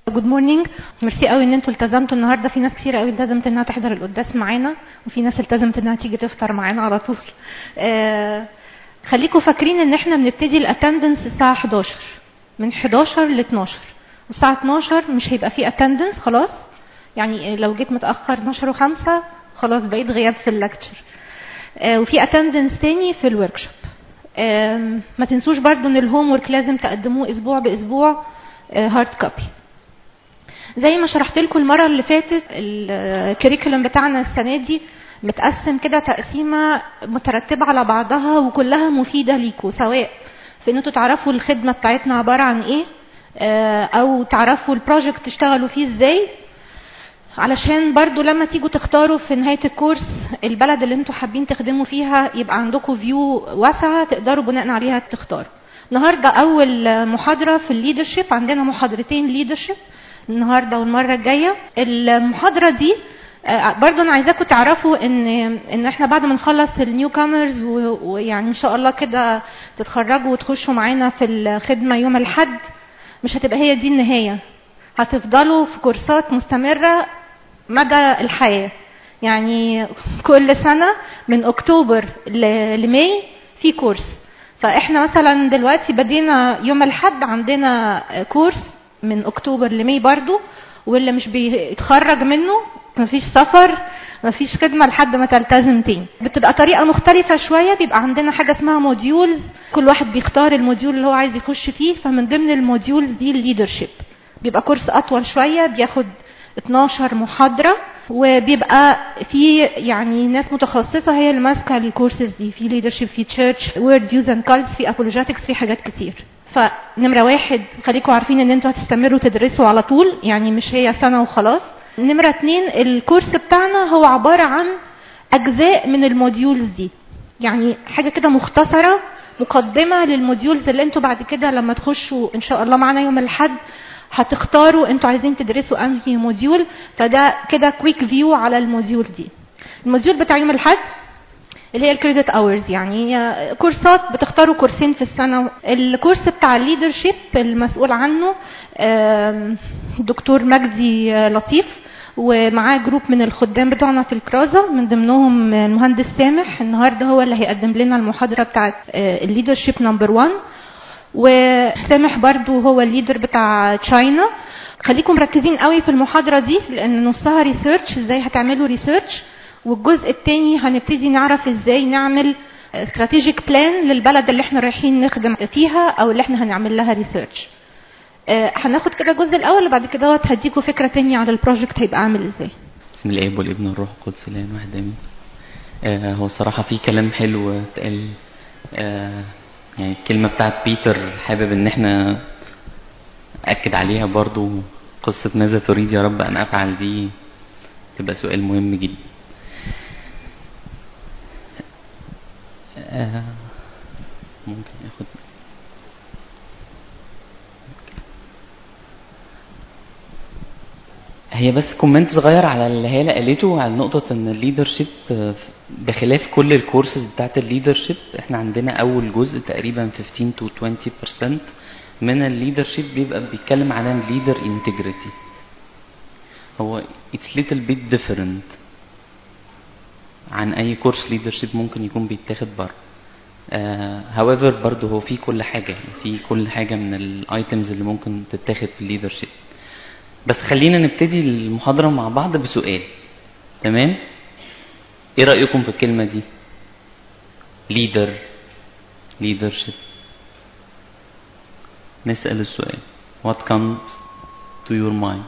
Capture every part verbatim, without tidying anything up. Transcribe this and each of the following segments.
جود مورنينج. ميرسي قوي ان انتوا التزمتوا النهارده. في ناس كتير قوي التزمت انها تحضر القداس معانا، وفي ناس التزمت انها تيجي تفطر معانا على طول. آه خليكم فاكرين ان احنا بنبتدي الاتندنس الساعه حداشر، من حداشر ل اتناشر، والساعه اتناشر مش هيبقى فيه اتندنس خلاص. يعني لو جيت متاخر اتناشر وخمسة خلاص بقيت غياب في اللكتشر. آه وفي اتندنس تاني في الوركشوب. آه ما تنسوش برضو ان الهوم ورك لازم تقدموه اسبوع باسبوع هارد آه كوبي. زي ما شرحت لكم المره اللي فاتت، الكريكولم بتاعنا السنه دي متقسم كده تقسيمه مترتبه على بعضها وكلها مفيده ليكم، سواء في ان انتوا تعرفوا الخدمه بتاعتنا عباره عن ايه، او تعرفوا البروجكت تشتغلوا فيه ازاي، علشان برضو لما تيجوا تختاروا في نهايه الكورس البلد اللي انتوا حابين تخدموا فيها يبقى عندكم فيو واسعه تقدروا بناء عليها تختاروا. النهارده اول محاضره في الليدرشيب، عندنا محاضرتين ليدرشيب النهارده والمره الجايه. المحاضره دي برضو انا عايزاكم تعرفوا ان ان احنا بعد ما نخلص النيو كامرز ويعني ان شاء الله كده تتخرجوا وتخشوا معانا في الخدمه يوم الاحد، مش هتبقى هي دي النهايه، هتفضلوا في كورسات مستمره مدى الحياه. يعني كل سنه من اكتوبر لماي في كورس. فاحنا مثلا دلوقتي بدينا يوم الاحد عندنا كورس من اكتوبر لماي برضو، واللي مش بيتخرج منه مفيش سفر مفيش خدمه لحد ما تلتزم تاني. بتبقى طريقه مختلفه شويه، بيبقى عندنا حاجه اسمها موديولز، كل واحد بيختار الموديول اللي هو عايز يخش فيه. فمن ضمن الموديولز دي الليدرشيب، بيبقى كورس اطول شويه بياخد اتناشر محاضره، وبيبقى في يعني ناس متخصصه هي اللي ماسكه الكورسز دي، في ليدرشيب، في تشيرش، وورد فيوز اند كالتس، في ابولوجيتكس، في حاجات كتير. فنمره واحد خليكم عارفين ان انتوا هتستمروا تدرسوا على طول، يعني مش هي سنه وخلاص. نمره اتنين، الكورس بتاعنا هو عباره عن اجزاء من الموديولز دي، يعني حاجه كده مختصره مقدمه للموديولز اللي انتوا بعد كده لما تخشوا ان شاء الله معانا يوم الاحد هتختاروا انتوا عايزين تدرسوا انهي موديول. فده كده كويك فيو على الموديول دي. الموديول بتاع يوم الاحد اللي هي الكريدت اورز، يعني كورسات بتختاروا كورسين في السنه. الكورس بتاع الليدرشيب المسؤول عنه الدكتور مجدي لطيف، ومعاه جروب من الخدام بتوعنا في الكرازه، من ضمنهم المهندس سامح. النهارده هو اللي هيقدم لنا المحاضره بتاعه الليدرشيب نمبر واحد، وسامح برضو هو الليدر بتاع تشاينا. خليكم مركزين قوي في المحاضره دي لان نصها ريسيرش، ازاي هتعملوا ريسيرش، والجزء الثاني هنبتدي نعرف ازاي نعمل استراتيجيك بلان للبلد اللي احنا رايحين نخدم فيها او اللي احنا هنعمل لها ريسيرش. اه هناخد كده الجزء الاول، وبعد كده هديكم فكره ثانيه على البروجكت هيبقى عامل ازاي. بسم الله والابن والروح القدس الاله واحد امين. آه هو الصراحه في كلام حلو اتقال. آه يعني الكلمه بتاعت بيتر حابب ان احنا اكد عليها برضو، قصه ماذا تريد يا رب ان افعل دي تبقى سؤال مهم جدا. آه ممكن ياخد هي بس كومنت صغير على اللي هي قالته على نقطة ان الليدرشيب بخلاف كل الكورسز بتاعت الليدرشيب، احنا عندنا اول جزء تقريبا خمستاشر to عشرين بالمية من الليدرشيب بيبقى بيتكلم عن الليدر انتجريتي. هو it's little bit different عن اي كورس ليدرشيب ممكن يكون بيتاخد بره. uh, however برضو هو في كل حاجة، في كل حاجة من الايتمز اللي ممكن تتاخد في الليدرشيب. بس خلينا نبتدي المحاضرة مع بعض بسؤال. تمام؟ ايه رأيكم في الكلمة دي؟ leader leadership. نسأل السؤال what comes to your mind؟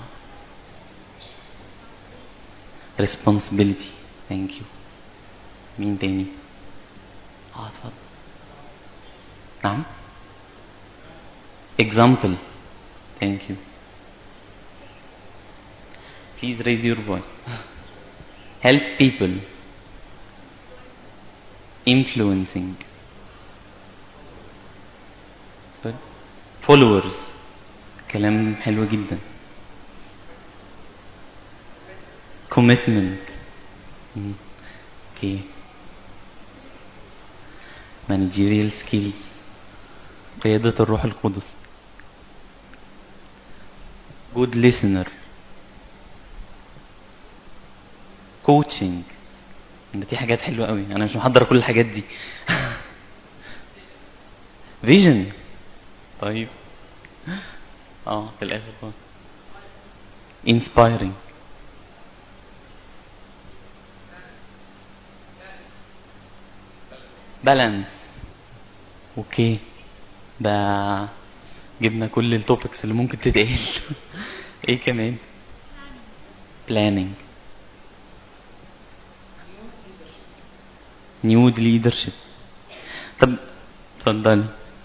responsibility. thank you. مين تاني؟ اه اتفضل. نعم. example. thank you. please raise your voice. help people. influencing. sorry. followers. كلام حلو جدا. commitment. okay. managerial skills. قيادة الروح القدس. good listener, coaching. ده في حاجات حلوة قوي، انا مش محضر كل الحاجات دي. vision. طيب اه في الاخر خالص inspiring. balance. اوكي ده جبنا كل التوبكس اللي ممكن تتقال. ايه كمان؟ planning. new leadership. طب اتفضلي.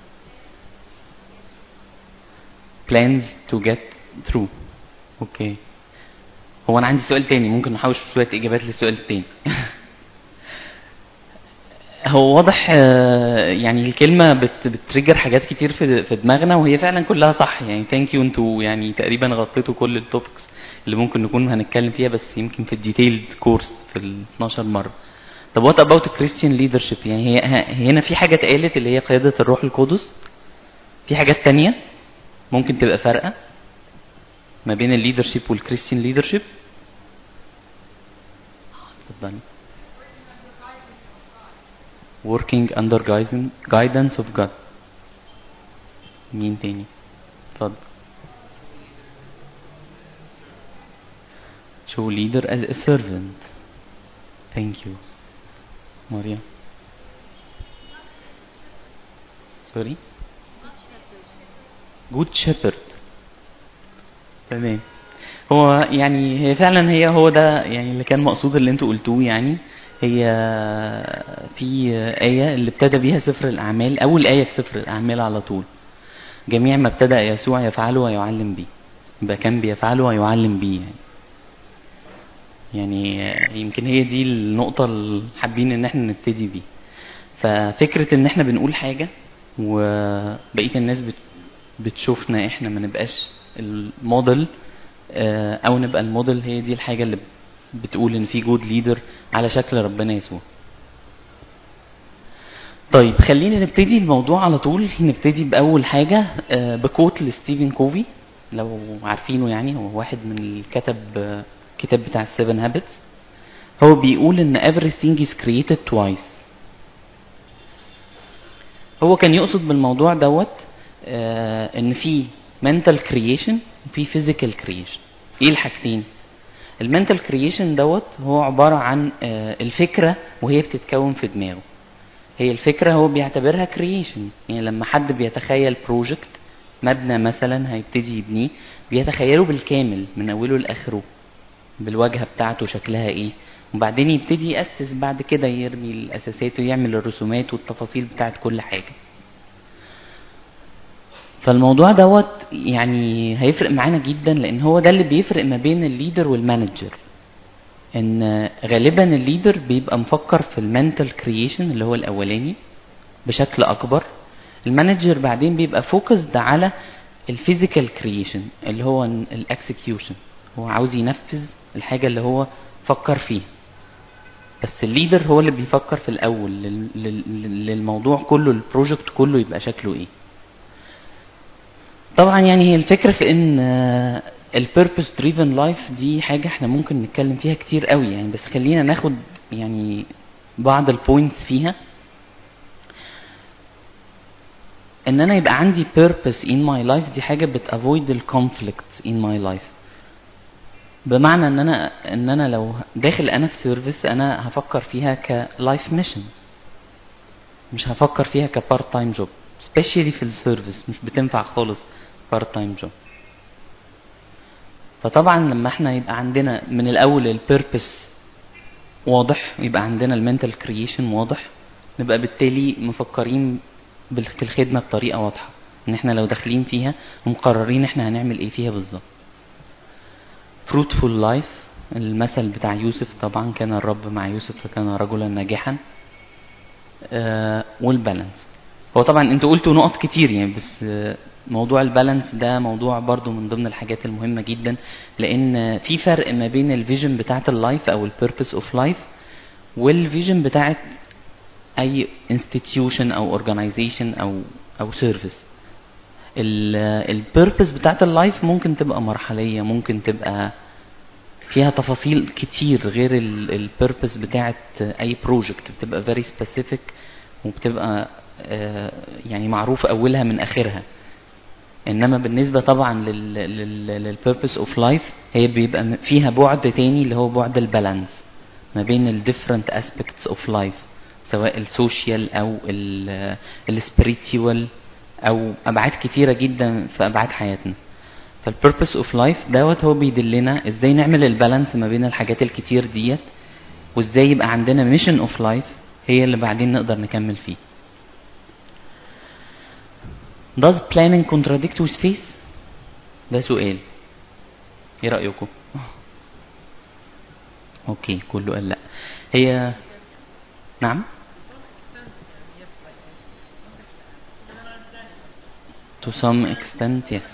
plans to get through. اوكي هو انا عندي سؤال تاني، ممكن نحوش شويه اجابات للسؤال التاني. هو واضح يعني الكلمه بت بتريجر حاجات كتير في في دماغنا، وهي فعلا كلها صح يعني. ثانك يو، انتوا يعني تقريبا غطيتوا كل التوبكس اللي ممكن نكون هنتكلم فيها، بس يمكن في الديتيلد كورس في ال اتناشر مره. طب وات اباوت كريستيان ليدرشيب؟ يعني هي هنا في حاجه اتقالت اللي هي قياده الروح القدس، في حاجات تانية ممكن تبقى فارقه ما بين الليدرشيب والكريستيان ليدرشيب؟ اتفضلي. working under guidance of God. مين تاني؟ اتفضل. show leader as a servant. thank you. ماريا. sorry. good shepherd. تمام. هو يعني هي فعلا هي هو ده يعني اللي كان مقصود اللي انتوا قلتوه. يعني هي في آية اللي ابتدى بيها سفر الأعمال، أول آية في سفر الأعمال على طول، جميع ما ابتدأ يسوع يفعله ويعلم به، يبقى كان بيفعله ويعلم به. يعني يعني يمكن هي دي النقطة اللي حابين ان احنا نبتدي بيه. ففكرة ان احنا بنقول حاجة وبقية الناس بتشوفنا احنا ما نبقاش الموديل او نبقى الموديل، هي دي الحاجة اللي بتقول ان في جود ليدر على شكل ربنا يسوع. طيب خلينا نبتدي الموضوع على طول. نبتدي بأول حاجة بكوت لستيفن كوفي، لو عارفينه يعني. هو واحد من الكتب كتاب بتاع السيفن هابتس. هو بيقول ان everything is created twice. هو كان يقصد بالموضوع دوت آه ان في mental creation وفي physical creation. ايه الحاجتين؟ المنتال كرييشن دوت هو عبارة عن آه الفكرة وهي بتتكون في دماغه. هي الفكرة هو بيعتبرها كرييشن. يعني لما حد بيتخيل بروجكت، مبنى مثلا هيبتدي يبنيه، بيتخيله بالكامل من اوله لاخره، بالواجهة بتاعته شكلها ايه، وبعدين يبتدي يأسس بعد كده، يرمي الأساسات ويعمل الرسومات والتفاصيل بتاعت كل حاجة. فالموضوع دوت يعني هيفرق معانا جدا، لأن هو ده اللي بيفرق ما بين الليدر والمانجر. إن غالبا الليدر بيبقى مفكر في المنتال كرييشن اللي هو الأولاني بشكل أكبر. المانجر بعدين بيبقى فوكسد على الفيزيكال كرييشن اللي هو الاكسكيوشن، هو عاوز ينفذ الحاجة اللي هو فكر فيها. بس الليدر هو اللي بيفكر في الأول للموضوع كله، البروجكت كله يبقى شكله ايه. طبعا يعني هي الفكرة في ان البيربس دريفن لايف دي حاجة احنا ممكن نتكلم فيها كتير قوي يعني، بس خلينا ناخد يعني بعض البوينتس فيها. ان انا يبقى عندي purpose in my life دي حاجة بتavoid الconflict in my life. بمعنى ان انا ان انا لو داخل انا في سيرفيس، انا هفكر فيها كلايف ميشن، مش هفكر فيها كبارت تايم جوب. سبيشالي في السيرفيس مش بتنفع خالص بارت تايم جوب. فطبعا لما احنا يبقى عندنا من الاول البيربس واضح، يبقى عندنا المنتال كرييشن واضح، نبقى بالتالي مفكرين بالخدمه بطريقه واضحه، ان احنا لو داخلين فيها ومقررين احنا هنعمل ايه فيها بالظبط. fruitful life، المثل بتاع يوسف طبعا، كان الرب مع يوسف فكان رجلا ناجحا. آه والبالانس، هو طبعا انتوا قلتوا نقط كتير يعني، بس آه موضوع البالانس ده موضوع برضو من ضمن الحاجات المهمة جدا، لان في فرق ما بين الفيجن بتاعت اللايف او البيربس اوف لايف والفيجن بتاعت اي institution او organization او او service. البيربس بتاعت اللايف ممكن تبقى مرحليه، ممكن تبقى فيها تفاصيل كتير غير البيربس بتاعت اي بروجكت، بتبقى very specific وبتبقى يعني معروف اولها من اخرها. انما بالنسبه طبعا للبيربس اوف لايف هي بيبقى فيها بعد تاني اللي هو بعد البالانس ما بين الديفرنت اسبيكتس اوف لايف، سواء السوشيال او السبيريتوال او ابعاد كتيره جدا في ابعاد حياتنا. فالبيربس اوف لايف دوت هو بيدلنا ازاي نعمل البالانس ما بين الحاجات الكتير ديت، وازاي يبقى عندنا ميشن اوف لايف هي اللي بعدين نقدر نكمل فيه. Does planning contradict with faith؟ ده سؤال، ايه رأيكم؟ اوكي كله قال لا. هي نعم to some extent yes.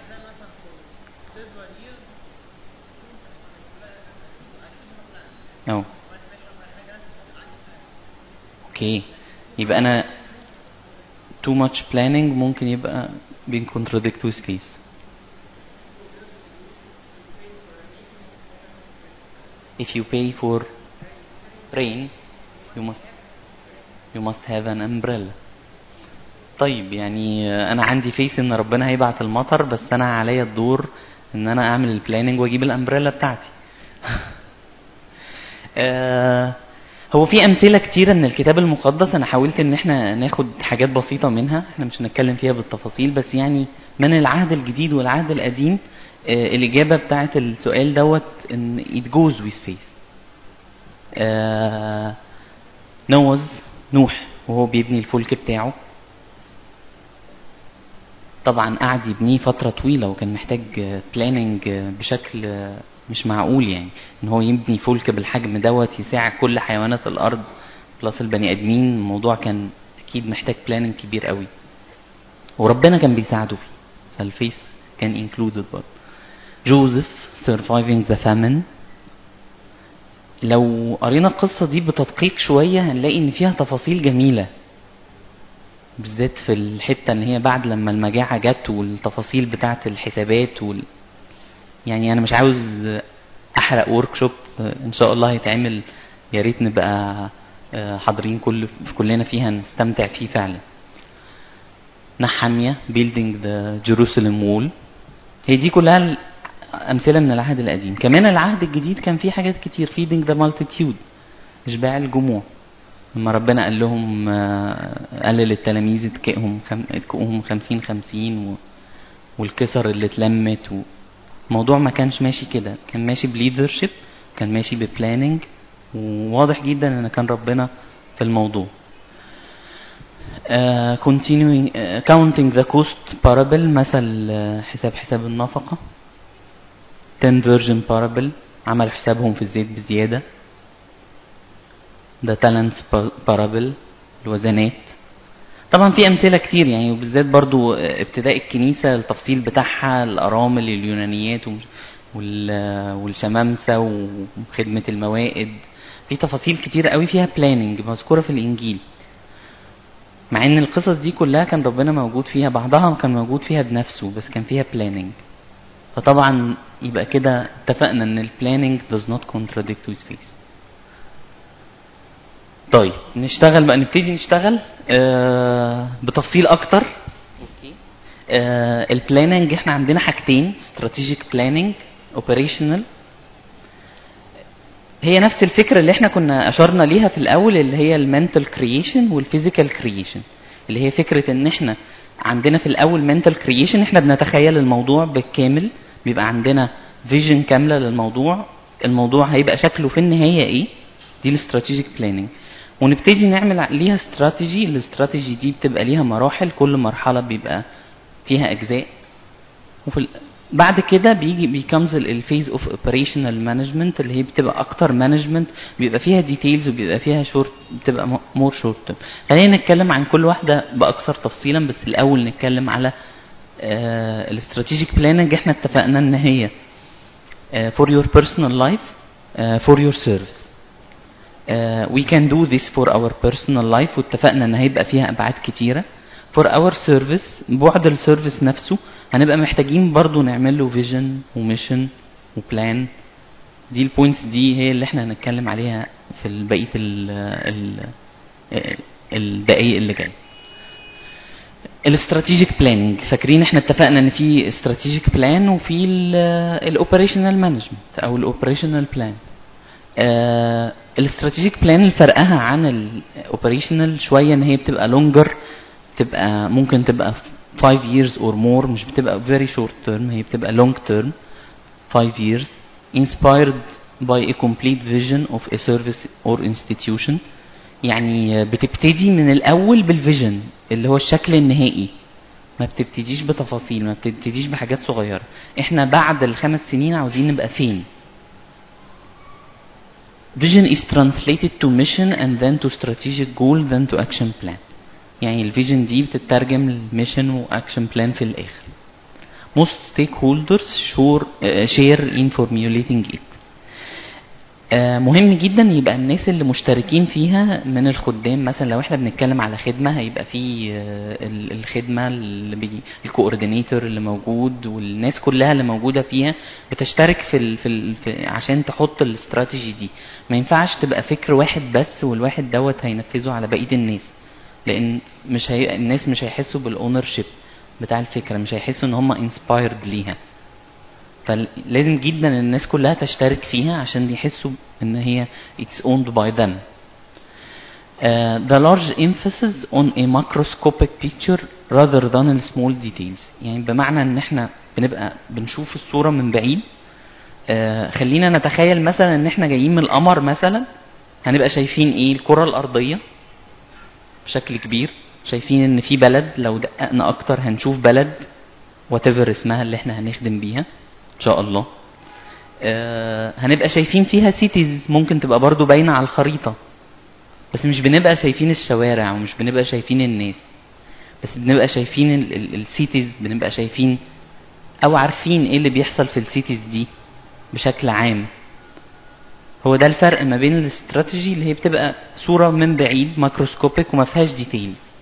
أو اوكي يبقى انا too much planning ممكن يبقى being contradict with faith. If you pay for rain you must you must have an umbrella. طيب يعني انا عندي فيس ان ربنا هيبعت المطر، بس انا عليا الدور ان انا اعمل البلاننج واجيب الامبريلا بتاعتي. آه هو في امثله كتيره من الكتاب المقدس، انا حاولت ان احنا ناخد حاجات بسيطه منها، احنا مش هنتكلم فيها بالتفاصيل، بس يعني من العهد الجديد والعهد القديم آه الاجابه بتاعه السؤال دوت ان it goes with faith. آه نوز نوح وهو بيبني الفلك بتاعه طبعا قعد يبنيه فتره طويله، وكان محتاج بلاننج بشكل مش معقول، يعني ان هو يبني فلك بالحجم دوت يساع كل حيوانات الارض بلس البني ادمين. الموضوع كان اكيد محتاج بلاننج كبير قوي، وربنا كان بيساعده فيه، فالفيس كان انكلودد برضه. جوزيف surviving the famine، لو قرينا القصه دي بتدقيق شويه هنلاقي ان فيها تفاصيل جميله، بالذات في الحته ان هي بعد لما المجاعه جت والتفاصيل بتاعه الحسابات وال... يعني انا مش عاوز احرق ورك شوب ان شاء الله هيتعمل، يا ريت نبقى حاضرين كل كلنا فيها نستمتع فيه فعلا. نحمية building the Jerusalem wall، هي دي كلها امثله من العهد القديم. كمان العهد الجديد كان فيه حاجات كتير، feeding the multitude، اشباع الجموع، لما ربنا قال لهم قال للتلاميذ اتكئهم اتكئهم خمسين خمسين والكسر اللي اتلمت و... الموضوع ما كانش ماشي كده، كان ماشي بليدرشيب، كان ماشي ببلاننج، وواضح جدا ان كان ربنا في الموضوع. uh, continuing uh, counting the cost parable، مثل uh, حساب حساب النفقة. ten virgin parable، عمل حسابهم في الزيت بزيادة. the talents parable، الوزنات. طبعا في امثله كتير يعني، وبالذات برضو ابتداء الكنيسه التفصيل بتاعها، الارامل اليونانيات والشمامسه وخدمه الموائد، في تفاصيل كتير قوي فيها بلاننج مذكوره في الانجيل، مع ان القصص دي كلها كان ربنا موجود فيها، بعضها كان موجود فيها بنفسه بس كان فيها بلاننج. فطبعا يبقى كده اتفقنا ان البلاننج does not contradict with faith. طيب نشتغل بقى، نبتدي نشتغل آه بتفصيل اكتر. اوكي آه البلاننج احنا عندنا حاجتين، strategic planning operational. هي نفس الفكره اللي احنا كنا اشرنا ليها في الاول، اللي هي المنتال كرييشن والفيزيكال كرييشن، اللي هي فكره ان احنا عندنا في الاول منتال كرييشن، احنا بنتخيل الموضوع بالكامل، بيبقى عندنا فيجن كامله للموضوع، الموضوع هيبقى شكله في النهايه ايه، دي الاستراتيجيك بلاننج، ونبتدي نعمل ليها استراتيجي. الاستراتيجي دي بتبقى ليها مراحل، كل مرحله بيبقى فيها اجزاء، وفي بعد كده بيجي بيكمز الفيز اوف اوبريشنال مانجمنت، اللي هي بتبقى اكتر مانجمنت، بيبقى فيها ديتيلز وبيبقى فيها شورت، بتبقى مور شورت. خلينا نتكلم عن كل واحده باكثر تفصيلا، بس الاول نتكلم على آه الاستراتيجيك بلاننج. احنا اتفقنا ان هي آه for your personal life آه for your service. Uh, we can do this for our personal life، واتفقنا ان هيبقى فيها ابعاد كتيره. for our service، بعد السيرفيس نفسه هنبقى محتاجين برضو نعمل له فيجن وميشن وبلان. دي البوينتس دي هي اللي احنا هنتكلم عليها في بقيه الدقايق اللي جايه. الاستراتيجيك بلاننج، فاكرين احنا اتفقنا ان في استراتيجيك بلان وفي الاوبريشنال مانجمنت او الاوبريشنال بلان. الاستراتيجيك بلان فرقها عن الاوبريشنال شويه ان هي بتبقى لونجر، بتبقى ممكن تبقى five years or more، مش بتبقى very short term، هي بتبقى long term five years inspired by a complete vision of a service or institution. يعني بتبتدي من الاول بالفيجن اللي هو الشكل النهائي، ما بتبتديش بتفاصيل، ما بتبتديش بحاجات صغيره. احنا بعد الخمس سنين عاوزين نبقى فين. vision is translated to mission and then to strategic goal then to action plan. يعني الفيجن دي بتترجم للميشن واكشن بلان في الاخر. most stakeholders sure, uh, share in formulating it. آه مهم جدا يبقى الناس اللي مشتركين فيها من الخدام. مثلا لو احنا بنتكلم على خدمه هيبقى في آه الخدمه اللي بي الكوردينيتور اللي موجود والناس كلها اللي موجوده فيها بتشترك في, ال في, ال في عشان تحط الاستراتيجي دي. ما ينفعش تبقى فكر واحد بس والواحد دوت هينفذه على بقيه الناس، لان مش هي الناس مش هيحسوا بالاونر شيب بتاع الفكره، مش هيحسوا ان هم انسبايرد ليها. فلازم جدا الناس كلها تشترك فيها عشان يحسوا ان هي it's owned by them. Uh, the large emphasis on a macroscopic picture rather than small details. يعني بمعنى ان احنا بنبقى بنشوف الصورة من بعيد. uh, خلينا نتخيل مثلا ان احنا جايين من القمر مثلا، هنبقى شايفين ايه؟ الكرة الارضية بشكل كبير، شايفين ان في بلد، لو دققنا اكتر هنشوف بلد whatever اسمها اللي احنا هنخدم بيها ان شاء الله. آه هنبقى شايفين فيها سيتيز ممكن تبقى برضو باينة على الخريطة، بس مش بنبقى شايفين الشوارع ومش بنبقى شايفين الناس، بس بنبقى شايفين السيتيز، بنبقى شايفين او عارفين ايه اللي بيحصل في السيتيز دي بشكل عام. هو ده الفرق ما بين الاستراتيجي اللي هي بتبقى صورة من بعيد ماكروسكوبيك وما فيهاش ديتيلز.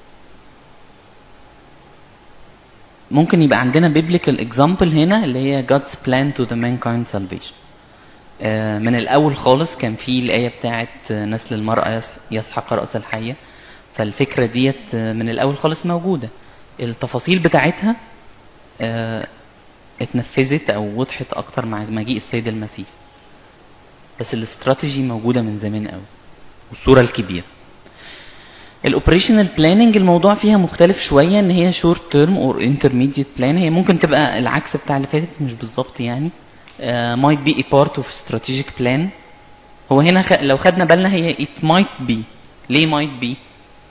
ممكن يبقى عندنا biblical example هنا اللي هي God's plan to the mankind salvation. آه من الأول خالص كان في الآية بتاعت نسل المرأة يسحق رأس الحية، فالفكرة ديت من الأول خالص موجودة. التفاصيل بتاعتها آه اتنفذت أو وضحت أكتر مع مجيء السيد المسيح، بس الاستراتيجي موجودة من زمان قوي والصورة الكبيرة. الاوبريشنال بلاننج الموضوع فيها مختلف شويه، ان هي شورت تيرم اور انترميديت بلان. هي ممكن تبقى العكس بتاع اللي فاتت، مش بالظبط يعني. مايت بي ا بارت اوف استراتيجيك بلان. هو هنا خ... لو خدنا بالنا هي it might be. ليه might be؟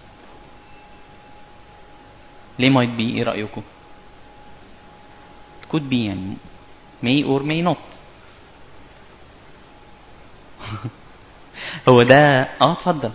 ليه might be؟ ايه رايكم؟ could be يعني may or may not. هو ده اه اتفضل.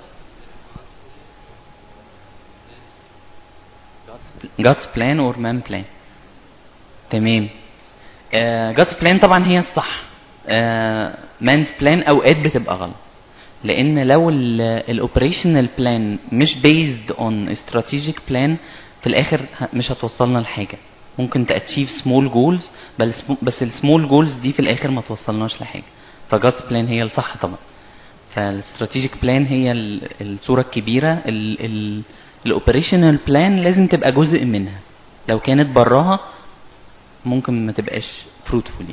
God's plan or man plan. تمام. uh, God's plan طبعا هي الصح. uh, man's plan اوقات بتبقى غلط، لان لو الاوبريشنال بلان مش based on strategic plan في الاخر مش هتوصلنا لحاجه. ممكن تاتشيف small goals بس السمول جولز دي في الاخر ما توصلناش لحاجه. فجودز بلان هي الصح طبعا. فالاستراتيجيك بلان هي الصوره الكبيره. الاوبريشنال بلان لازم تبقى جزء منها، لو كانت براها ممكن ما تبقاش fruitful.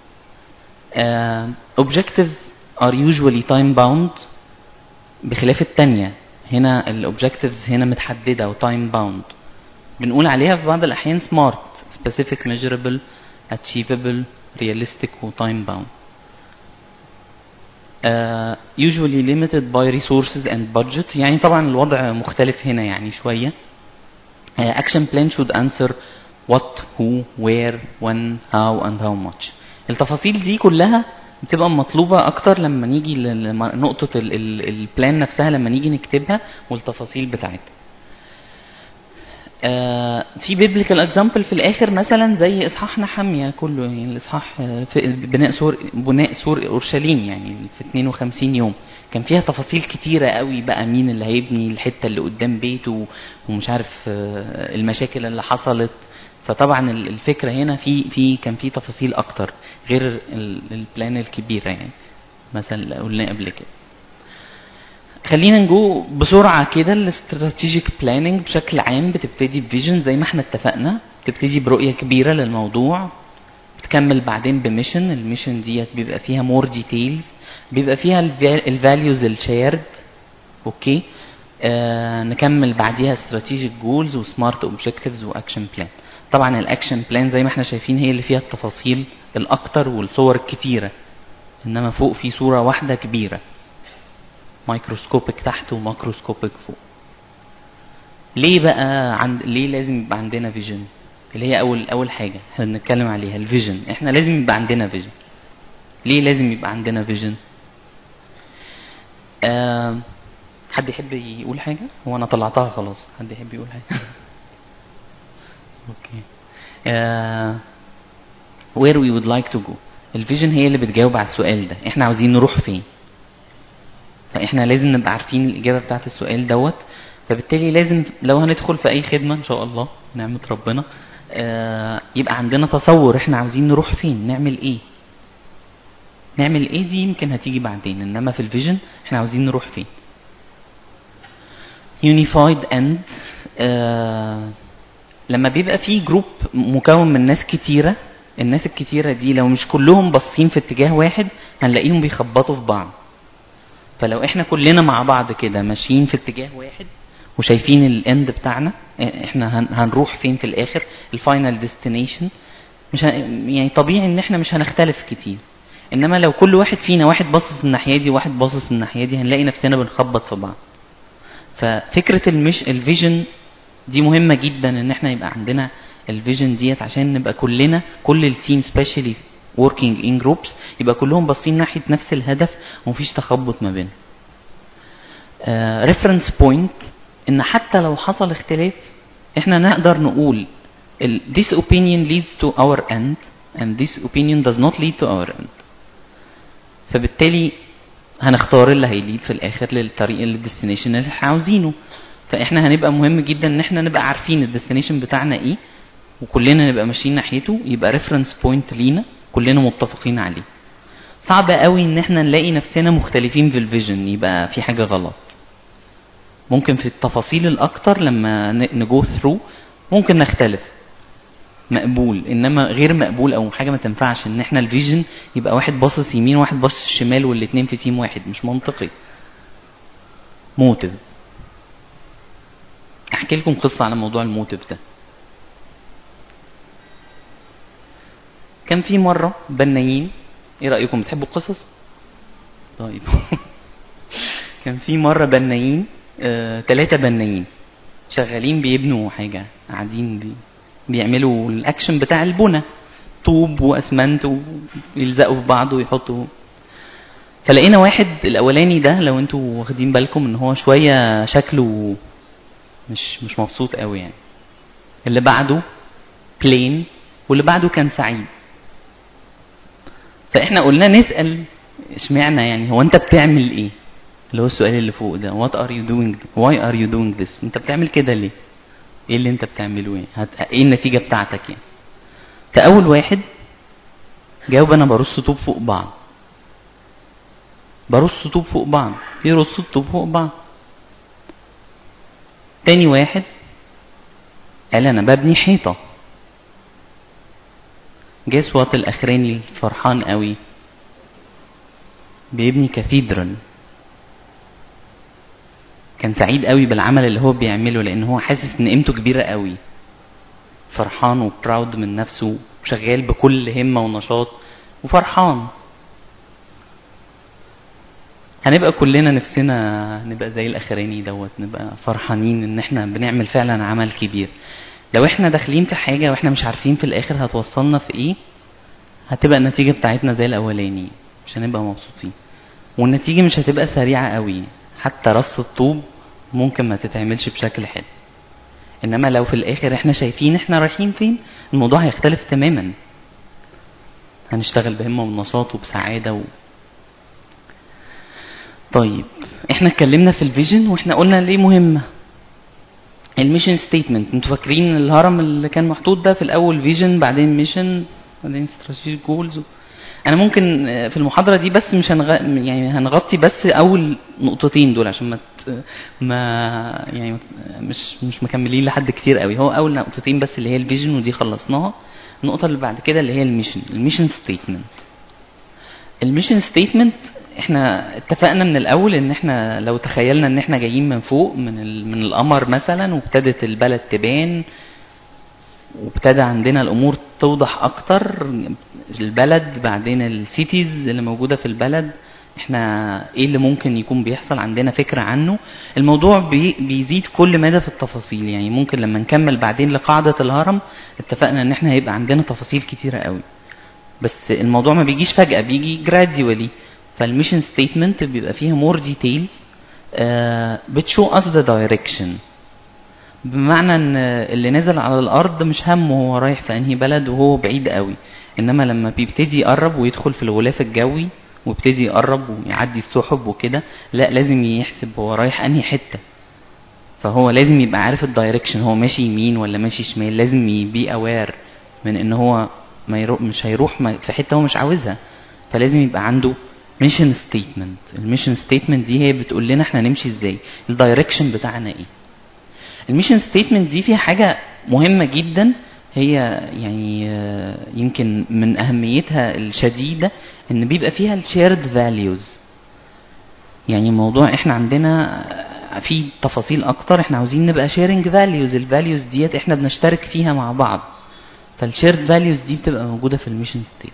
uh, objectives are usually time bound بخلاف التانية. هنا الاوبجكتيفز هنا متحددة و time bound، بنقول عليها في بعض الأحيان smart, specific, measurable, achievable, realistic و time bound. Uh, usually limited by resources and budget. يعني طبعا الوضع مختلف هنا يعني شوية. uh, action plan should answer what, who, where, when, how and how much. التفاصيل دي كلها بتبقى مطلوبة اكتر لما نيجي لنقطة البلان نفسها، لما نيجي نكتبها والتفاصيل بتاعتها. آه في بيبليكال اكزامبل في الاخر مثلا زي اصحاح نحمية كله، يعني الاصحاح في بناء سور بناء سور اورشليم يعني في اثنين وخمسين يوم، كان فيها تفاصيل كتيرة قوي بقى، مين اللي هيبني الحتة اللي قدام بيته ومش عارف آه المشاكل اللي حصلت. فطبعا الفكره هنا في في كان في تفاصيل اكتر غير البلان الكبيره يعني مثلا اللي قلنا قبل كده. خلينا نجو بسرعه كده. الاستراتيجيك بلاننج بشكل عام بتبتدي بفيجن زي ما احنا اتفقنا، بتبتدي برؤيه كبيره للموضوع، بتكمل بعدين بميشن. الميشن ديت بيبقى فيها مور ديتيلز، بيبقى فيها الفاليوز الشيرد. اوكي آه نكمل بعديها استراتيجيك جولز وسمارت اوبجكتيفز واكشن بلان. طبعا الاكشن بلان زي ما احنا شايفين هي اللي فيها التفاصيل الاكتر والصور الكتيره، انما فوق في صوره واحده كبيره مايكروسكوبيك تحت وماكروسكوبيك فوق. ليه بقى عند ليه لازم يبقى عندنا فيجن؟ اللي هي اول اول حاجه احنا بنتكلم عليها الفيجن. احنا لازم يبقى عندنا فيجن. ليه لازم يبقى عندنا فيجن؟ آه حد يحب يقول حاجه؟ هو انا طلعتها خلاص. حد يحب يقول حاجه؟ اوكي آه where we would like to go. الفيجن هي اللي بتجاوب على السؤال ده، احنا عاوزين نروح فين. فاحنا لازم نبقى عارفين الاجابه بتاعت السؤال دوت. فبالتالي لازم لو هندخل في اي خدمه ان شاء الله نعمه ربنا آه يبقى عندنا تصور احنا عاوزين نروح فين، نعمل ايه. نعمل ايه دي يمكن هتيجي بعدين، انما في الفيجن احنا عاوزين نروح فين. unified end آه لما بيبقى في جروب مكون من ناس كتيره، الناس الكتيره دي لو مش كلهم باصين في اتجاه واحد هنلاقيهم بيخبطوا في بعض. فلو احنا كلنا مع بعض كده ماشيين في اتجاه واحد وشايفين الاند بتاعنا احنا هنروح فين في الاخر، الفاينل ديستنيشن، مش يعني طبيعي ان احنا مش هنختلف كتير. انما لو كل واحد فينا واحد باصص الناحيه دي وواحد باصص الناحيه دي هنلاقي نفسنا بنخبط في بعض. ففكره المش الفيجن دي مهمه جدا، ان احنا يبقى عندنا الفيجن ديت عشان نبقى كلنا كل التيم سبيشالي working in groups يبقى كلهم باصين ناحيه نفس الهدف ومفيش تخبط ما بينهم. ريفرنس uh, بوينت ان حتى لو حصل اختلاف احنا نقدر نقول this opinion leads to our end and this opinion does not lead to our end. فبالتالي هنختار اللي هيليد في الاخر للطريق للديستنيشن اللي احنا عاوزينه. فاحنا هنبقى مهم جدا ان احنا نبقى عارفين الديستنيشن بتاعنا ايه وكلنا نبقى ماشيين ناحيته، يبقى ريفرنس بوينت لينا كلنا متفقين عليه. صعب قوي ان احنا نلاقي نفسنا مختلفين في الفيجن، يبقى في حاجه غلط. ممكن في التفاصيل الاكتر لما نجو ثرو ممكن نختلف، مقبول. انما غير مقبول او حاجه ما تنفعش ان احنا الفيجن يبقى واحد باصص يمين وواحد باصص شمال والاثنين في تيم واحد، مش منطقي. موتيف. احكي لكم قصه على موضوع الموتيف ده. كان في مره بنايين، ايه رايكم بتحبوا القصص؟ طيب كان في مره بنايين ثلاثه آه، بنايين شغالين بيبنوا حاجه، قاعدين بي بيعملوا الاكشن بتاع البناء، طوب واسمنت ويلزقوا في بعض ويحطوا. فلقينا واحد الاولاني ده لو انتوا واخدين بالكم ان هو شويه شكله مش مش مبسوط قوي يعني. اللي بعده بلين واللي بعده كان سعيد. فاحنا قلنا نسال اشمعنى يعني، هو انت بتعمل ايه؟ اللي هو السؤال اللي فوق ده، what are you doing why are you doing this، انت بتعمل كده ليه؟ ايه اللي انت بتعمله ايه؟ هت... ايه النتيجه بتاعتك يعني؟ فاول واحد جاوب انا برص طوب فوق بعض. برص طوب فوق بعض، يرص الطوب فوق بعض. تاني واحد قال انا ببني حيطه. جه صوت الاخراني فرحان قوي بيبني كاثيدرال. كان سعيد قوي بالعمل اللي هو بيعمله لان هو حاسس ان قيمته كبيره قوي، فرحان وبراود من نفسه وشغال بكل همه ونشاط وفرحان. هنبقى كلنا نفسنا نبقى زي الاخراني دوت، نبقى فرحانين ان احنا بنعمل فعلا عمل كبير. لو احنا داخلين في حاجه واحنا مش عارفين في الاخر هتوصلنا في ايه، هتبقى النتيجه بتاعتنا زي الاولاني، مش هنبقى مبسوطين. والنتيجه مش هتبقى سريعه قوي، حتى رص الطوب ممكن ما تتعملش بشكل حلو. انما لو في الاخر احنا شايفين احنا رايحين فين، الموضوع هيختلف تماما. هنشتغل بهمه ونشاط وبسعاده و... طيب احنا اتكلمنا في الفيجن واحنا قلنا ليه مهمه. الميشن ستيتمنت، انتوا فاكرين الهرم اللي كان محطوط ده في الاول فيجن بعدين ميشن بعدين استراتيجيك جولز. انا ممكن في المحاضره دي بس مش هنغ... يعني هنغطي بس اول نقطتين دول عشان ما ت... ما يعني مش مش مكملين لحد كتير قوي. هو اول نقطتين بس اللي هي الفيجن ودي خلصناها. النقطه اللي بعد كده اللي هي الميشن الميشن ستيتمنت. الميشن ستيتمنت احنا اتفقنا من الاول ان احنا لو تخيلنا ان احنا جايين من فوق من ال... من القمر مثلا وابتدت البلد تبان وابتدى عندنا الامور توضح اكتر، البلد بعدين السيتيز اللي موجوده في البلد، احنا ايه اللي ممكن يكون بيحصل، عندنا فكره عنه. الموضوع بي بيزيد كل مدى في التفاصيل. يعني ممكن لما نكمل بعدين لقاعده الهرم اتفقنا ان احنا هيبقى عندنا تفاصيل كتيره قوي، بس الموضوع ما بيجيش فجاه، بيجي جراديولي. فالميشن ستيتمنت بيبقى فيها مور ديتيلز بتشو اس ذا دايركشن، بمعنى ان اللي نزل على الارض مش همه هو رايح في انهي بلد وهو بعيد قوي، انما لما بيبتدي يقرب ويدخل في الغلاف الجوي ويبتدي يقرب ويعدي السحب وكده، لا لازم يحسب هو رايح انهي حته. فهو لازم يبقى عارف الدايركشن، هو ماشي يمين ولا ماشي شمال، لازم يبقى اوير من ان هو ما يروح مش هيروح في حته هو مش عاوزها. فلازم يبقى عنده ميشن ستيتمنت. الميشن ستيتمنت دي هي بتقول لنا احنا نمشي ازاي، الدايركشن بتاعنا ايه. الميشن ستيتمنت دي فيها حاجه مهمه جدا، هي يعني يمكن من اهميتها الشديده ان بيبقى فيها الشيرد فاليوز. يعني موضوع احنا عندنا في تفاصيل اكتر، احنا عاوزين نبقى شيرنج فاليوز، الفاليوز ديت احنا بنشترك فيها مع بعض. فالشيرد فاليوز دي بتبقى موجوده في الميشن ستيتمنت.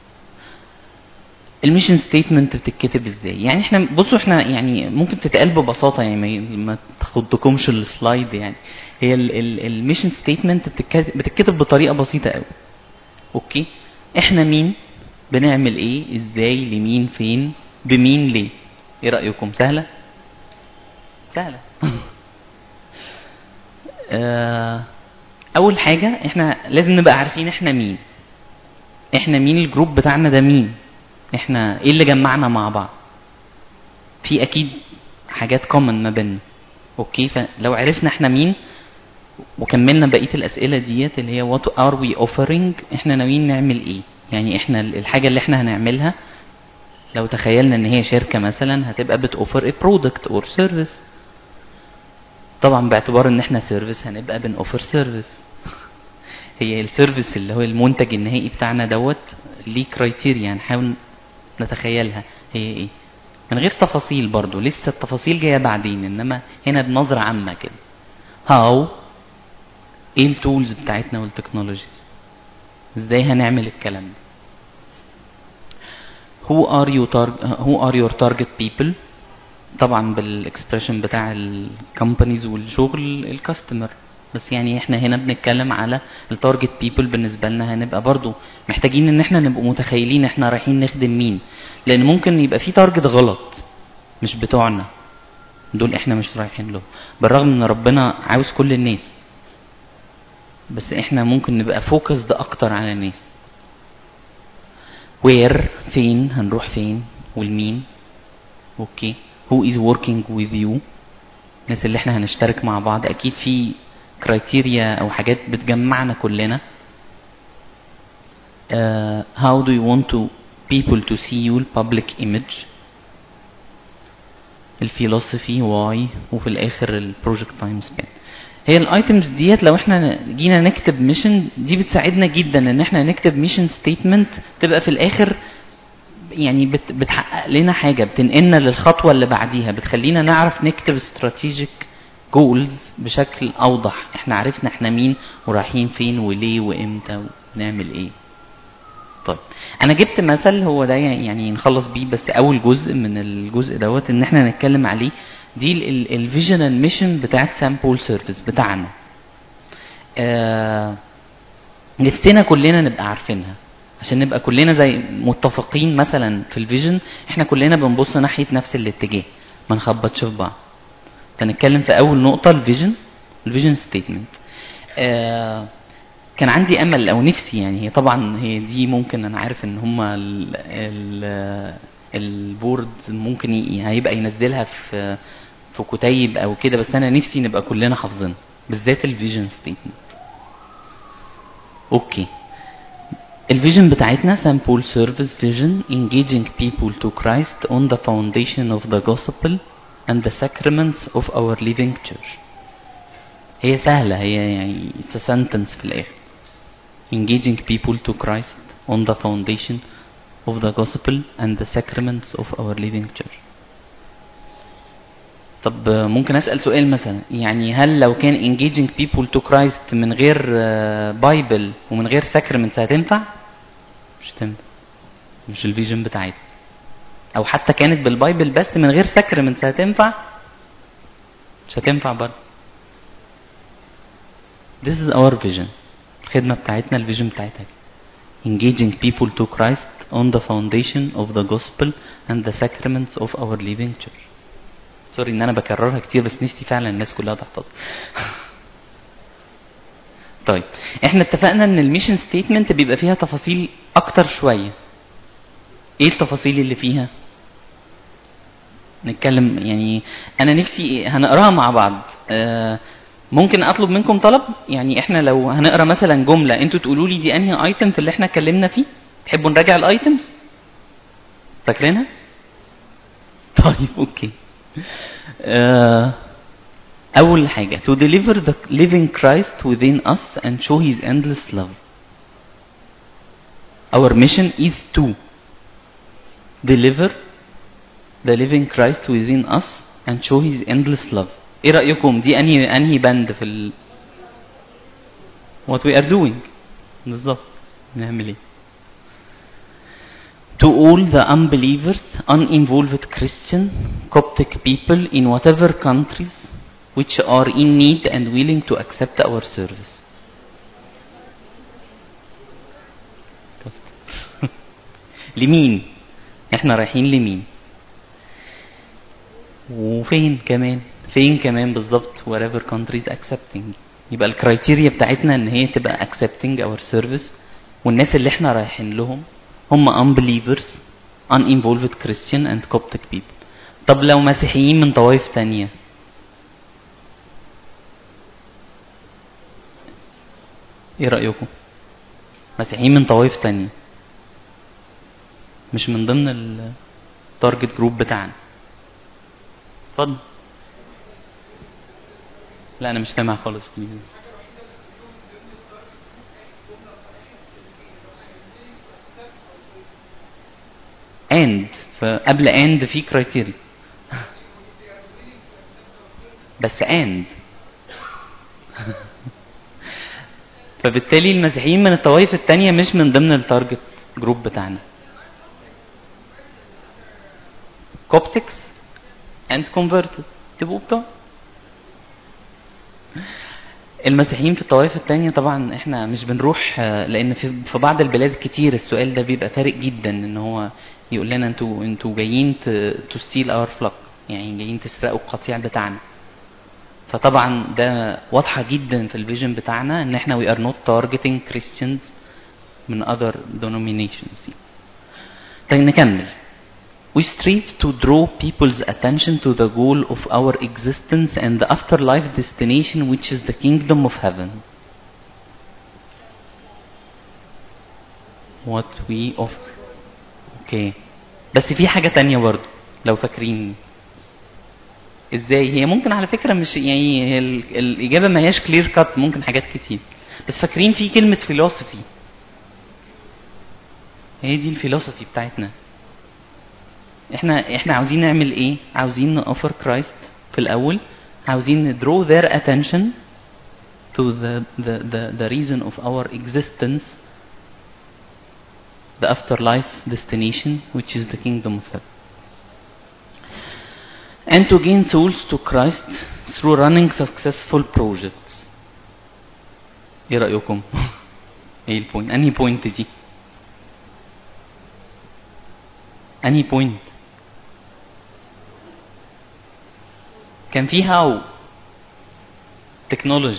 الميشن ستيتمنت بتتكتب ازاي؟ يعني احنا بصوا احنا يعني ممكن تتقال ببساطه، يعني ما تاخدكمش السلايد. يعني هي الميشن ستيتمنت بتتكتب بطريقه بسيطه قوي. اوكي، احنا مين، بنعمل ايه، ازاي، لمين، فين، بمين، ليه. ايه رايكم؟ سهله سهله اول حاجه احنا لازم نبقى عارفين احنا مين. احنا مين، الجروب بتاعنا ده مين، احنا ايه اللي جمعنا مع بعض. في اكيد حاجات كومن ما بيننا. اوكي، فلو عرفنا احنا مين وكملنا بقيه الاسئله ديت اللي هي what are we offering، احنا ناويين نعمل ايه. يعني احنا الحاجه اللي احنا هنعملها لو تخيلنا ان هي شركه مثلا هتبقى بتوفر a product or service، طبعا باعتبار ان احنا سيرفيس هنبقى بنوفر سيرفيس. هي السيرفيس اللي هو المنتج النهائي بتاعنا دوت ليه كرايتيريا هنحاول نتخيلها هي ايه، من غير تفاصيل برضو، لسه التفاصيل جايه بعدين، انما هنا بنظره عامه كده. هاو، ايه التولز بتاعتنا والتكنولوجيز، ازاي هنعمل الكلام ده. who are you target who are your target people، طبعا بالاكسبريشن بتاع الكومبانيز والشغل الكاستمر، بس يعني احنا هنا بنتكلم على التارجت بيبل. بالنسبه لنا هنبقى برضو محتاجين ان احنا نبقى متخيلين احنا رايحين نخدم مين، لان ممكن يبقى في تارجت غلط مش بتوعنا، دول احنا مش رايحين له، بالرغم ان ربنا عاوز كل الناس، بس احنا ممكن نبقى فوكسد اكتر على الناس. وير، فين هنروح، فين والمين. اوكي، who is working with you، الناس اللي احنا هنشترك مع بعض، اكيد في كرايتيريا او حاجات بتجمعنا كلنا. uh, how do you want to people to see you، public image، الفيلوسفي واي، وفي الاخر البروجكت تايم سبان. هي الايتمز ديت لو احنا جينا نكتب ميشن دي بتساعدنا جدا ان احنا نكتب ميشن ستيتمنت تبقى في الاخر يعني بت بتحقق لنا حاجه، بتنقلنا للخطوه اللي بعديها، بتخلينا نعرف نكتب استراتيجيك جولز بشكل اوضح. احنا عرفنا احنا مين ورايحين فين وليه وامتى ونعمل ايه. طيب انا جبت مثل هو ده يعني نخلص بيه بس اول جزء من الجزء دوت ان احنا نتكلم عليه، دي الفيجن ميشن بتاعت سامبل سيرفيس بتاعنا. آه نفسنا كلنا نبقى عارفينها عشان نبقى كلنا زي متفقين. مثلا في الفيجن احنا كلنا بنبص ناحيه نفس الاتجاه، ما نخبطش في بعض. فنتكلم في اول نقطه الفيجن الفيجن ستيتمنت. آه كان عندي امل او نفسي، يعني هي طبعا هي دي ممكن انا عارف ان هم البورد ممكن هيبقى ينزلها في في كتيب او كده، بس انا نفسي نبقى كلنا حافظينها. بالذات الفيجن ستيتمنت. اوكي، الفيجن بتاعتنا سامبل سيرفيس فيجن engaging people to Christ on the foundation of the gospel and the sacraments of our living church. هي سهلة، هي يعني it's a sentence في الآخر. engaging people to Christ on the foundation of the gospel and the sacraments of our living church. طب ممكن أسأل سؤال مثلا، يعني هل لو كان engaging people to Christ من غير بايبل ومن غير sacraments هتنفع؟ مش هتنفع، مش الفيجن بتاعتنا. أو حتى كانت بالبايبل بس من غير sacraments هتنفع؟ مش هتنفع برضه. This is our vision. الخدمة بتاعتنا الفيجن بتاعتها engaging people to Christ on the foundation of the gospel and the sacraments of our living church. سوري ان انا بكررها كتير بس نفسي فعلا الناس كلها تحفظها. طيب احنا اتفقنا ان الميشن ستيتمنت بيبقى فيها تفاصيل اكتر شوية. ايه التفاصيل اللي فيها؟ نتكلم يعني انا نفسي هنقراها مع بعض. آه ممكن اطلب منكم طلب، يعني احنا لو هنقرا مثلا جملة انتوا تقولوا لي دي انهي ايتم في اللي احنا اتكلمنا فيه. تحبوا نراجع الايتمز؟ فاكرينها؟ طيب اوكي. uh, أول حاجة to deliver the living Christ within us and show his endless love. Our mission is to deliver the living Christ within us and show his endless love. ايه رأيكم دي انهي انهي بند في ال what we are doing بالظبط؟ نعمل ايه؟ To all the unbelievers, uninvolved Christian, Coptic people in whatever countries which are in need and willing to accept our service. لمين؟ احنا رايحين لمين؟ وفين كمان؟ فين كمان بالظبط؟ whatever countries accepting. يبقى الكرايتيريا بتاعتنا ان هي تبقى accepting our service، والناس اللي احنا رايحين لهم هم unbelievers, uninvolved Christian and Coptic people. طب لو مسيحيين من طوائف تانية، ايه رأيكم؟ مسيحيين من طوائف تانية مش من ضمن التارجت جروب بتاعنا. اتفضل. لا انا مش سامع خالص. and فقبل and في كرايتيريا بس and فبالتالي المسيحيين من الطوائف التانية مش من ضمن التارجت جروب بتاعنا. Coptics and converted تبقوا بتوع المسيحيين في الطوائف التانية. طبعا احنا مش بنروح، لان في في بعض البلاد كتير السؤال ده بيبقى فارق جدا، ان هو يقول لنا انتوا انتوا جايين تو ستيل اور فلوك، يعني جايين تسرقوا القطيع بتاعنا. فطبعا ده واضحة جدا في الفيجن بتاعنا ان احنا we are not targeting Christians من other denominations. طيب نكمل. We strive to draw people's attention to the goal of our existence and the afterlife destination, which is the kingdom of heaven. What we offer. Okay. بس في حاجة تانية برضو لو فاكرين. ازاي؟ هي ممكن على فكرة مش يعني هي الإجابة ما هياش clear cut، ممكن حاجات كتير. بس فاكرين في كلمة philosophy. هي دي الفلسفي بتاعتنا. احنا احنا عاوزين نعمل ايه؟ عاوزين نوفر كرايست في الاول، عاوزين draw their attention to the the the the reason of our existence, the afterlife destination, which is the kingdom of heaven, and to gain souls to Christ through running successful projects. ايه رأيكم؟ ايه البوينت؟ انهي بوينت دي؟ انهي بوينت؟ كان في هاو تكنولوجي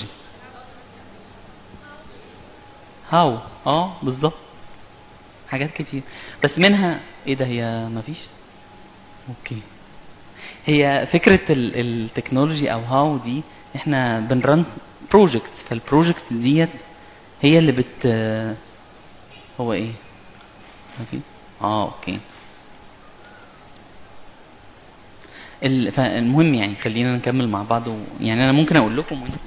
هاو اه بالظبط حاجات كتير، بس منها ايه ده؟ هي مفيش. اوكي، هي فكرة التكنولوجي او هاو دي احنا بنرن بروجكتس، فالبروجكت ديت هي اللي بت هو ايه مفي اه اوكي ال... فالمهم يعني خلينا نكمل مع بعض و... يعني انا ممكن اقول لكم وانتم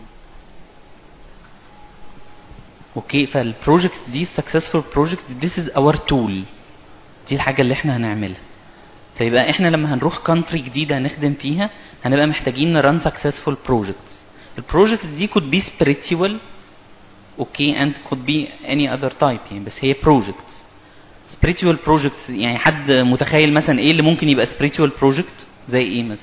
اوكي. فالبروجكت دي successful project this is our tool، دي الحاجه اللي احنا هنعملها. فيبقى احنا لما هنروح كونتري جديده نخدم فيها هنبقى محتاجين نرن successful projects. البروجكتس دي could be spiritual اوكي and could be any other type يعني، بس هي projects. spiritual projects يعني حد متخيل مثلا ايه اللي ممكن يبقى spiritual project؟ زي ايه مثلا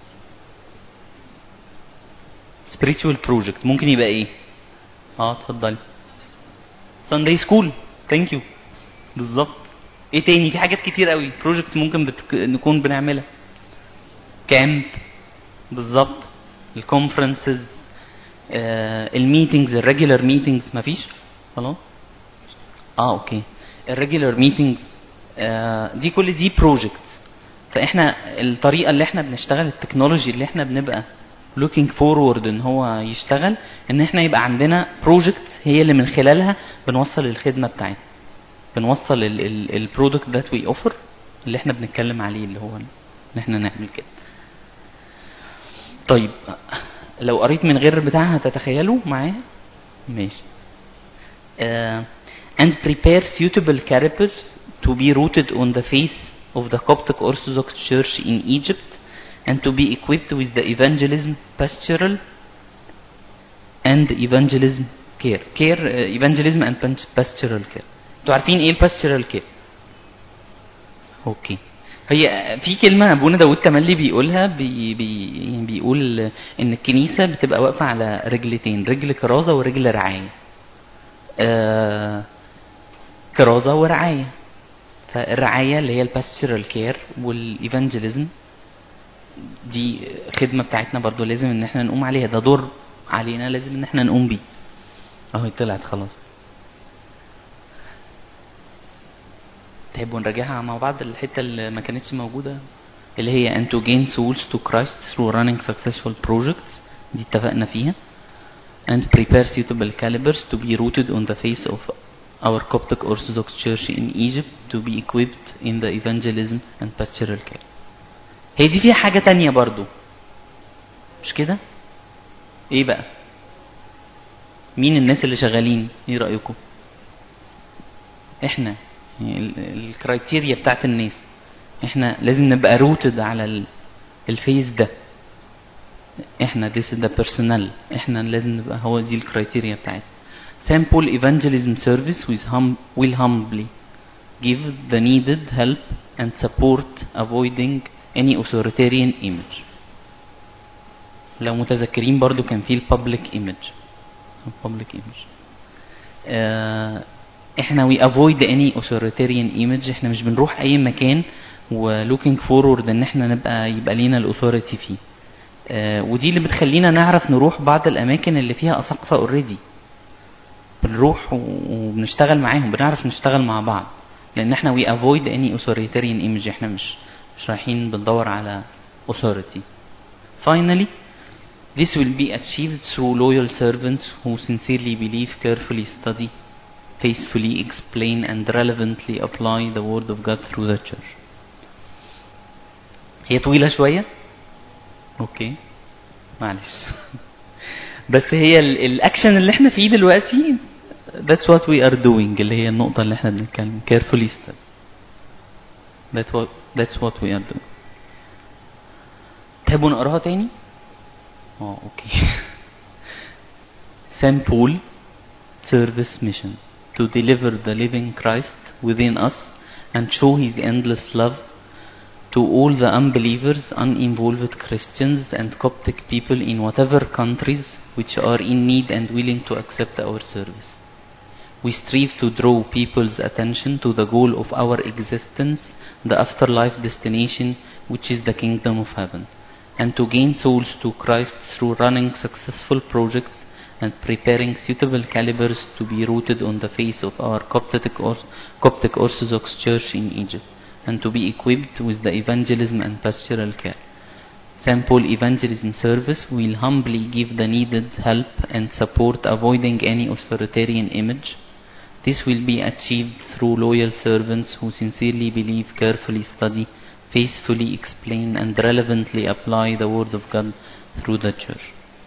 spiritual project ممكن يبقى ايه؟ اه اتفضلي. Sunday school thank you بالظبط. ايه تاني؟ في حاجات كتير قوي projects ممكن بتك... نكون بنعملها. كامب بالظبط، الكونفرنسز، آه الميتينجز، الريجولار ميتينجز. مفيش خلاص اه اوكي الريجولار ميتينجز آه دي كل دي projects. فاحنا الطريقه اللي احنا بنشتغل، التكنولوجي اللي احنا بنبقى looking forward ان هو يشتغل، ان احنا يبقى عندنا projects هي اللي من خلالها بنوصل الخدمه بتاعتنا، بنوصل البرودكت ذات وي اوفر اللي احنا بنتكلم عليه، اللي هو ان احنا نعمل كده. طيب لو قريت من غير بتاعها هتتخيلوا معايا؟ ماشي. uh, and prepare suitable characters to be rooted on the face of the Coptic Orthodox Church in Egypt and to be equipped with the evangelism, pastoral and evangelism care. care uh, evangelism and pastoral care. انتوا عارفين ايه الباستورال كير؟ اوكي. هي في كلمه ابونا داود تملي بيقولها بي بي يعني بيقول ان الكنيسه بتبقى واقفه على رجلتين، رجل كرازه ورجل رعايه. آه كرازه ورعايه. فالرعايه اللي هي الباستورال كير والايفانجيليزم دي خدمه بتاعتنا برضو لازم ان احنا نقوم عليها، ده دور علينا لازم ان احنا نقوم بيه. اهو طلعت خلاص. تحبوا نراجعها مع بعض الحته اللي ما كانتش موجوده، اللي هي and to gain souls to Christ through running successful projects، دي اتفقنا فيها. and prepare suitable calibers to be rooted on the face of our Coptic Orthodox Church in Egypt to be equipped in the evangelism and pastoral care. هي دي فيها حاجه تانية برضو مش كده؟ ايه بقى؟ مين الناس اللي شغالين؟ ايه رايكم؟ احنا يعني الكرايتيريا بتاعت الناس، احنا لازم نبقى روتد على الفيس ده. احنا this is the personnel، احنا لازم نبقى هو دي الكرايتيريا بتاعتنا. sample evangelism service with hum will humbly give the needed help and support avoiding any authoritarian image. لو متذكرين برضو كان في البابليك image public image. آه احنا we avoid any authoritarian image، احنا مش بنروح اي مكان و looking forward ان احنا نبقى يبقى لينا الاثوريتي فيه. آه ودي اللي بتخلينا نعرف نروح بعض الاماكن اللي فيها اساقفه اوريدي، بنروح وبنشتغل معاهم، بنعرف نشتغل مع بعض، لان احنا we avoid any authoritarian image، احنا مش مش رايحين بندور على authority. Finally, this will be achieved through loyal servants who sincerely believe, carefully study, faithfully explain and relevantly apply the word of God through the church. هي طويلة شوية اوكي معلش بس هي الاكشن اللي احنا فيه دلوقتي that's what we are doing، اللي هي النقطة اللي احنا بنتكلم carefully study. that's what that's what we are doing. تحبوا نقراها تاني؟ اه اوكي. Saint Paul service mission to deliver the living Christ within us and show his endless love to all the unbelievers, uninvolved Christians and Coptic people in whatever countries which are in need and willing to accept our service. We strive to draw people's attention to the goal of our existence, the afterlife destination, which is the kingdom of heaven, and to gain souls to Christ through running successful projects and preparing suitable calibers to be rooted on the face of our Coptic, or, Coptic Orthodox Church in Egypt, and to be equipped with the evangelism and pastoral care. Saint Paul Evangelism Service will humbly give the needed help and support, avoiding any authoritarian image. This will be achieved through loyal servants who sincerely believe, carefully study, faithfully explain, and relevantly apply the Word of God through the church.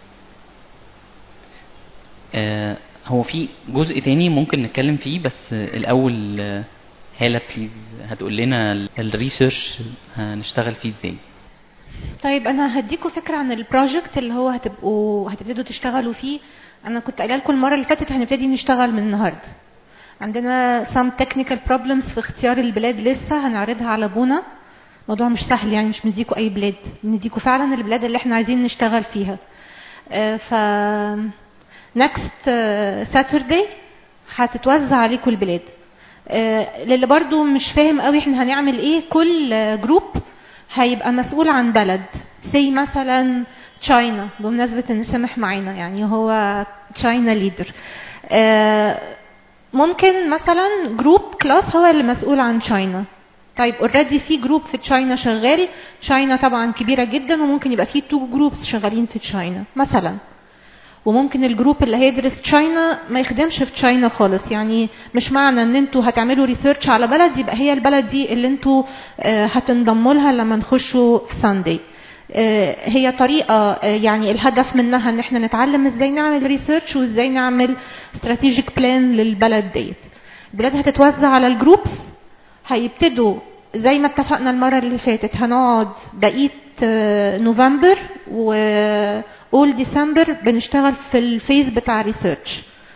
آه هو في جزء تاني ممكن نتكلم فيه، بس الأول آه هالة بليز هتقول لنا الريسيرش هنشتغل فيه ازاي. طيب انا هديكم فكره عن البروجكت اللي هو هتبقوا هتبتدوا تشتغلوا فيه. انا كنت قايله لكم المره اللي فاتت هنبتدي نشتغل من النهارده. عندنا some technical problems في اختيار البلاد لسه هنعرضها على ابونا. الموضوع مش سهل يعني، مش مديكوا اي بلاد، مديكوا فعلا البلاد اللي احنا عايزين نشتغل فيها. آه ف next Saturday هتتوزع عليكم البلاد. آه للي برضو مش فاهم قوي احنا هنعمل ايه، كل جروب هيبقى مسؤول عن بلد. سي مثلا تشاينا، بمناسبة ان سامح معانا يعني هو تشاينا ليدر. آه ممكن مثلا جروب كلاس هو اللي مسؤول عن تشاينا. طيب اوريدي في جروب في تشاينا شغال. تشاينا طبعا كبيرة جدا وممكن يبقى في تو جروبس شغالين في تشاينا مثلا. وممكن الجروب اللي هيدرس تشاينا ما يخدمش في تشاينا خالص. يعني مش معنى ان انتوا هتعملوا ريسيرش على بلد يبقى هي البلد دي اللي انتوا هتنضموا لها لما نخشوا في ساندي. هي طريقة يعني الهدف منها ان احنا نتعلم ازاي نعمل ريسيرش وازاي نعمل استراتيجيك بلان للبلد دي. البلاد هتتوزع على الجروبس، هيبتدوا زي ما اتفقنا المرة اللي فاتت هنقعد بقية نوفمبر وأول ديسمبر بنشتغل في الفيز بتاع ريسيرش.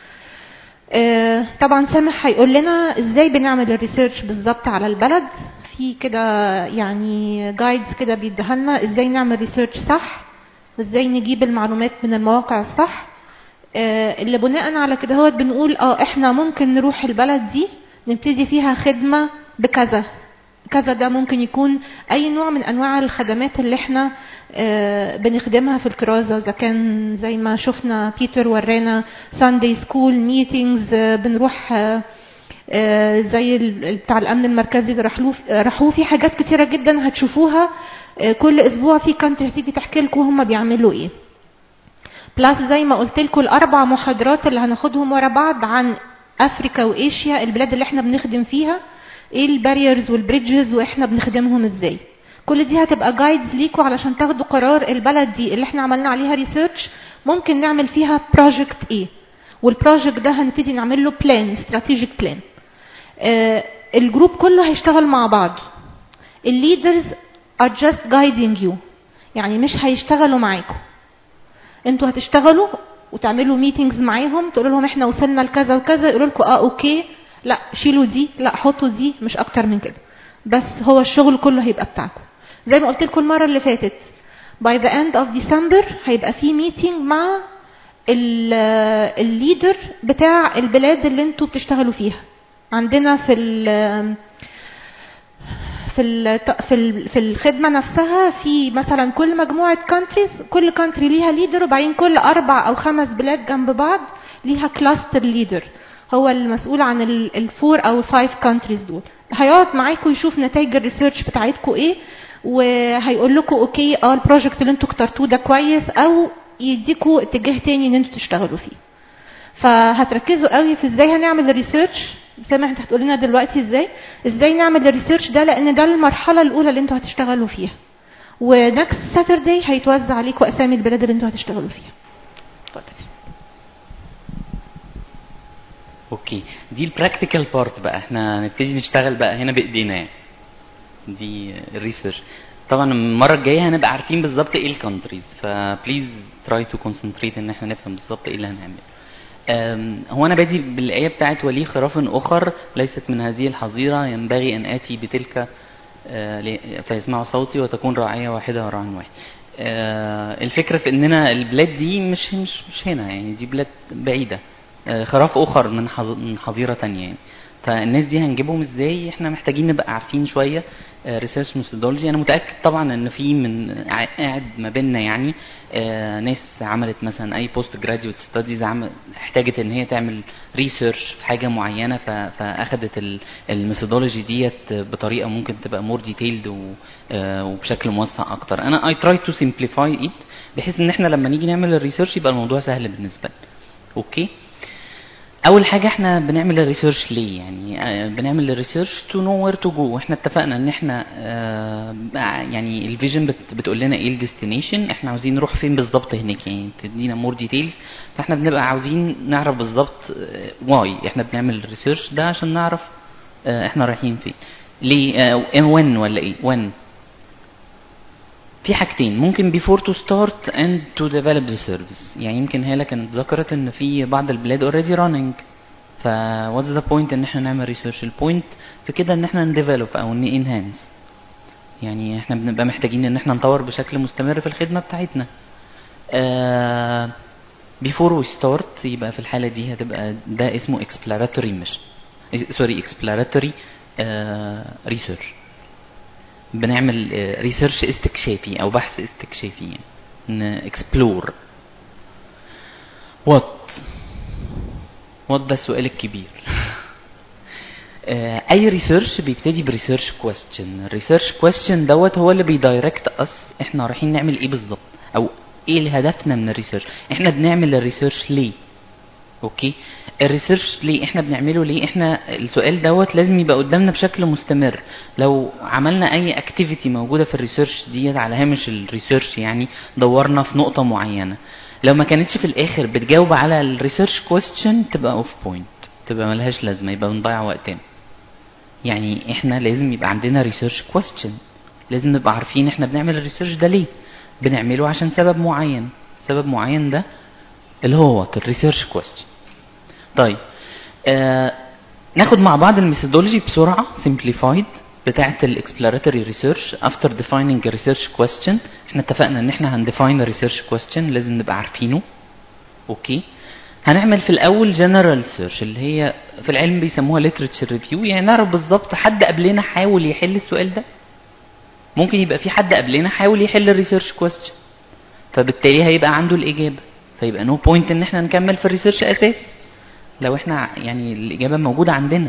طبعا سامح هيقول لنا ازاي بنعمل الريسيرش بالظبط على البلد. في كده يعني جايدز كده بيديها لنا ازاي نعمل ريسيرش صح، ازاي نجيب المعلومات من المواقع الصح. اللي بناء على كده هو بنقول اه احنا ممكن نروح البلد دي نبتدي فيها خدمة بكذا كذا. ده ممكن يكون اي نوع من انواع الخدمات اللي احنا آه بنخدمها في الكرازة. اذا كان زي ما شفنا بيتر ورانا ساندي سكول ميتينجز، آه بنروح آه آه زي بتاع الامن المركزي راحوا في حاجات كتيرة جدا هتشوفوها. آه كل اسبوع في كانتري تيجي تحكي لكم هم بيعملوا ايه. بلاس زي ما قلت لكم الاربع محاضرات اللي هناخدهم ورا بعض عن افريكا وايشيا، البلاد اللي احنا بنخدم فيها، ايه الباريرز والبريدجز واحنا بنخدمهم ازاي. كل دي هتبقى جايدز ليكوا علشان تاخدوا قرار البلد دي اللي احنا عملنا عليها ريسيرش ممكن نعمل فيها بروجكت ايه، والبروجكت ده هنبتدي نعمل له بلان، استراتيجيك بلان. آه الجروب كله هيشتغل مع بعض. الليدرز are just guiding you، يعني مش هيشتغلوا معاكم. انتوا هتشتغلوا وتعملوا ميتينجز معاهم، تقولوا لهم احنا وصلنا لكذا وكذا، يقولوا لكم اه اوكي، لا شيلوا دي، لا حطوا دي، مش اكتر من كده. بس هو الشغل كله هيبقى بتاعكم. زي ما قلت لكم المره اللي فاتت by the end of December هيبقى في ميتينج مع الليدر بتاع البلاد اللي انتوا بتشتغلوا فيها. عندنا في ال في ال في في الخدمه نفسها في مثلا كل مجموعه كانتريز، كل كانتري ليها ليدر، وبعدين كل اربع او خمس بلاد جنب بعض ليها كلاستر ليدر هو المسؤول عن الفور او الفايف كانتريز دول. هيقعد معاكم يشوف نتائج الريسيرش بتاعتكم ايه، وهيقول لكم اوكي اه البروجكت اللي انتوا اخترتوه ده كويس، او يديكوا اتجاه تاني ان انتوا تشتغلوا فيه. فهتركزوا قوي في ازاي هنعمل الريسيرش. سامح انت هتقول لنا دلوقتي ازاي ازاي نعمل الريسيرش ده، لان ده المرحله الاولى اللي انتوا هتشتغلوا فيها. ونكست ساترداي هيتوزع عليكم اسامي البلاد اللي انتوا هتشتغلوا فيها. اوكي، دي البراكتيكال بارت بقى. احنا هنبتدي نشتغل بقى هنا بايدينا يعني. دي الريسيرش. طبعا المره الجايه هنبقى عارفين بالظبط ايه الكونتريز، فبليز تراي تو كونسنتريت ان احنا نفهم بالظبط ايه اللي هنعمله. هو انا بادي بالايه بتاعت ولي خراف اخر ليست من هذه الحظيره، ينبغي ان اتي بتلك فيسمعوا صوتي وتكون راعيه واحده وراع واحد. الفكره في اننا البلاد دي مش مش مش هنا يعني، دي بلاد بعيده، خراف اخر من من حظيره تانية يعني. فالناس دي هنجيبهم ازاي؟ احنا محتاجين نبقى عارفين شويه ريسيرش ميثودولوجي. انا متاكد طبعا ان في من قاعد ما بيننا يعني آه ناس عملت مثلا اي بوست جراديويت ستاديز احتاجت ان هي تعمل ريسيرش في حاجه معينه، فاخدت الميثودولوجي ديت بطريقه ممكن تبقى مور ديتيلد وبشكل موسع اكتر. انا اي تراي تو سمبليفاي ات بحيث ان احنا لما نيجي نعمل الريسيرش يبقى الموضوع سهل بالنسبه لنا. اوكي، اول حاجه احنا بنعمل الريسيرش ليه؟ يعني آه بنعمل الريسيرش تو نو وير تو جو. احنا اتفقنا ان احنا آه يعني الفيجن بت بتقول لنا ايه الديستنيشن، احنا عاوزين نروح فين بالظبط هناك، يعني تدينا مور ديتيلز. فاحنا بنبقى عاوزين نعرف بالظبط واي آه احنا بنعمل الريسيرش ده، عشان نعرف آه احنا رايحين فين ليه آه وين ولا ايه. وين في حاجتين ممكن before to start and to develop the service. يعني يمكن هالة كانت ذكرت ان في بعض البلاد already running، ف what's the point ان احنا نعمل research؟ البوينت في كده ان احنا نديفلوب او enhance، يعني احنا بنبقى محتاجين ان احنا نطور بشكل مستمر في الخدمة بتاعتنا. uh, before we start يبقى في الحالة دي هتبقى ده اسمه exploratory mission sorry exploratory uh, research. بنعمل ريسيرش استكشافي او بحث استكشافي، يعني اكسبلور. وات وات ده السؤال الكبير. اي ريسيرش بيبتدي بريسيرش كويستشن. الريسيرش كويستشن دوت هو اللي بيدايركت اس احنا رايحين نعمل ايه بالظبط، او ايه هدفنا من الريسيرش، احنا بنعمل الريسيرش ليه. اوكي، الريسيرش ليه احنا بنعمله ليه؟ احنا السؤال دوت لازم يبقى قدامنا بشكل مستمر. لو عملنا اي اكتيفيتي موجوده في الريسيرش ديت على هامش الريسيرش، يعني دورنا في نقطه معينه، لو ما كانتش في الاخر بتجاوب على الريسيرش كويستشن تبقى اوف بوينت، تبقى ملهاش لازمه، يبقى بنضيع وقتنا. يعني احنا لازم يبقى عندنا ريسيرش كويستشن، لازم نبقى عارفين احنا بنعمل الريسيرش ده ليه. بنعمله عشان سبب معين، سبب معين ده اللي هو الريسيرش كويستشن. طيب آه ناخد مع بعض الميثودولوجي بسرعه simplified بتاعه الاكسبلوراتوري ريسيرش. افتر ديفايننج ريسيرش كويستشن، احنا اتفقنا ان احنا هنديفاين الريسيرش كويستشن، لازم نبقى عارفينه. اوكي، هنعمل في الاول جنرال سيرش اللي هي في العلم بيسموها ليتريتشر ريفيو، يعني نعرف بالظبط حد قبلنا حاول يحل السؤال ده. ممكن يبقى في حد قبلنا حاول يحل الريسيرش كويستشن، فبالتالي هيبقى عنده الاجابه، فيبقى نو بوينت ان احنا نكمل في الريسيرش اساسي لو احنا يعني الاجابه موجوده عندنا.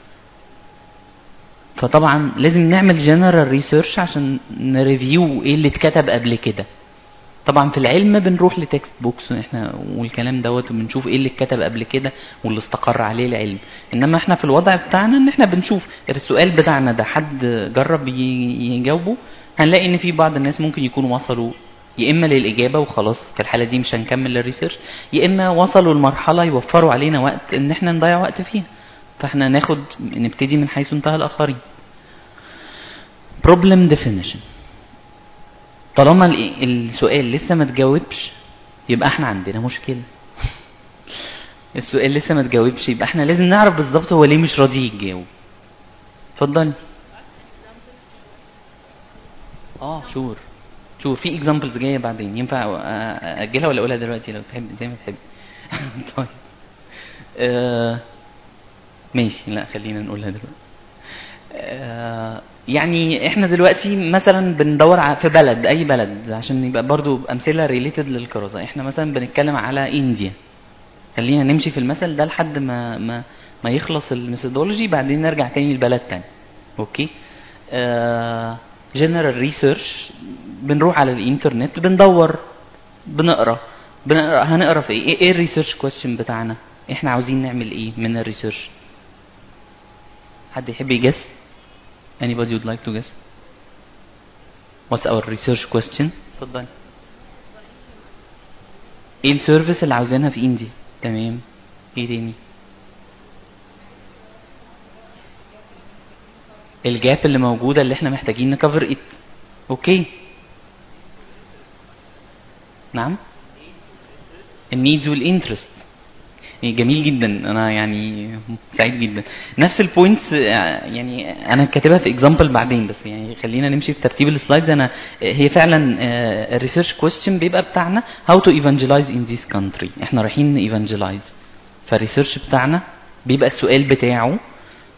فطبعا لازم نعمل جنرال ريسيرش عشان نريفيو ايه اللي اتكتب قبل كده. طبعا في العلم بنروح لتكست بوكس احنا والكلام دوت وبنشوف ايه اللي اتكتب قبل كده واللي استقر عليه العلم. انما احنا في الوضع بتاعنا ان احنا بنشوف السؤال بتاعنا ده حد جرب يجاوبه، هنلاقي ان في بعض الناس ممكن يكونوا وصلوا يا اما للاجابه وخلاص في الحاله دي مش هنكمل الريسيرش، يا اما وصلوا لمرحله يوفروا علينا وقت ان احنا نضيع وقت فيها، فاحنا ناخد نبتدي من حيث انتهى الاخرين. problem definition. طالما السؤال لسه ما تجاوبش يبقى احنا عندنا مشكله. السؤال لسه ما تجاوبش يبقى احنا لازم نعرف بالظبط هو ليه مش راضي يجاوب. اتفضلي. اه شور شور في اكزامبلز جايه بعدين، ينفع اجلها ولا اقولها دلوقتي؟ لو تحب زي ما تحب. طيب آه ماشي، لا خلينا نقولها دلوقتي. آه يعني احنا دلوقتي مثلا بندور في بلد، اي بلد عشان يبقى برضو امثله ريليتد للكراسه. احنا مثلا بنتكلم على انديا، خلينا نمشي في المثل ده لحد ما ما ما يخلص الميثودولوجي، بعدين نرجع تاني لبلد تاني. اوكي، آه جنرال ريسيرش، بنروح على الانترنت بندور بنقرا بنقرا هنقرا في ايه؟ ايه الريسيرش كويستشن بتاعنا؟ احنا عاوزين نعمل ايه من الريسيرش؟ حد يحب يجس؟ anybody would like to guess what's our research question؟ اتفضل. ايه السيرفيس اللي عاوزينها في انديا؟ تمام، ايه تاني؟ الجاب اللي موجوده اللي احنا محتاجين نكفر ات. اوكي نعم، النيدز والانترست. جميل جدا، انا يعني سعيد جدا. نفس البوينتس يعني انا كاتبها في اكزامبل بعدين، بس يعني خلينا نمشي في ترتيب السلايدز. انا هي فعلا الريسيرش كويستشن بيبقى بتاعنا هاو تو ايفانجلايز ان ذيس كانتري، احنا رايحين ايفانجلايز، فالريسيرش بتاعنا بيبقى السؤال بتاعه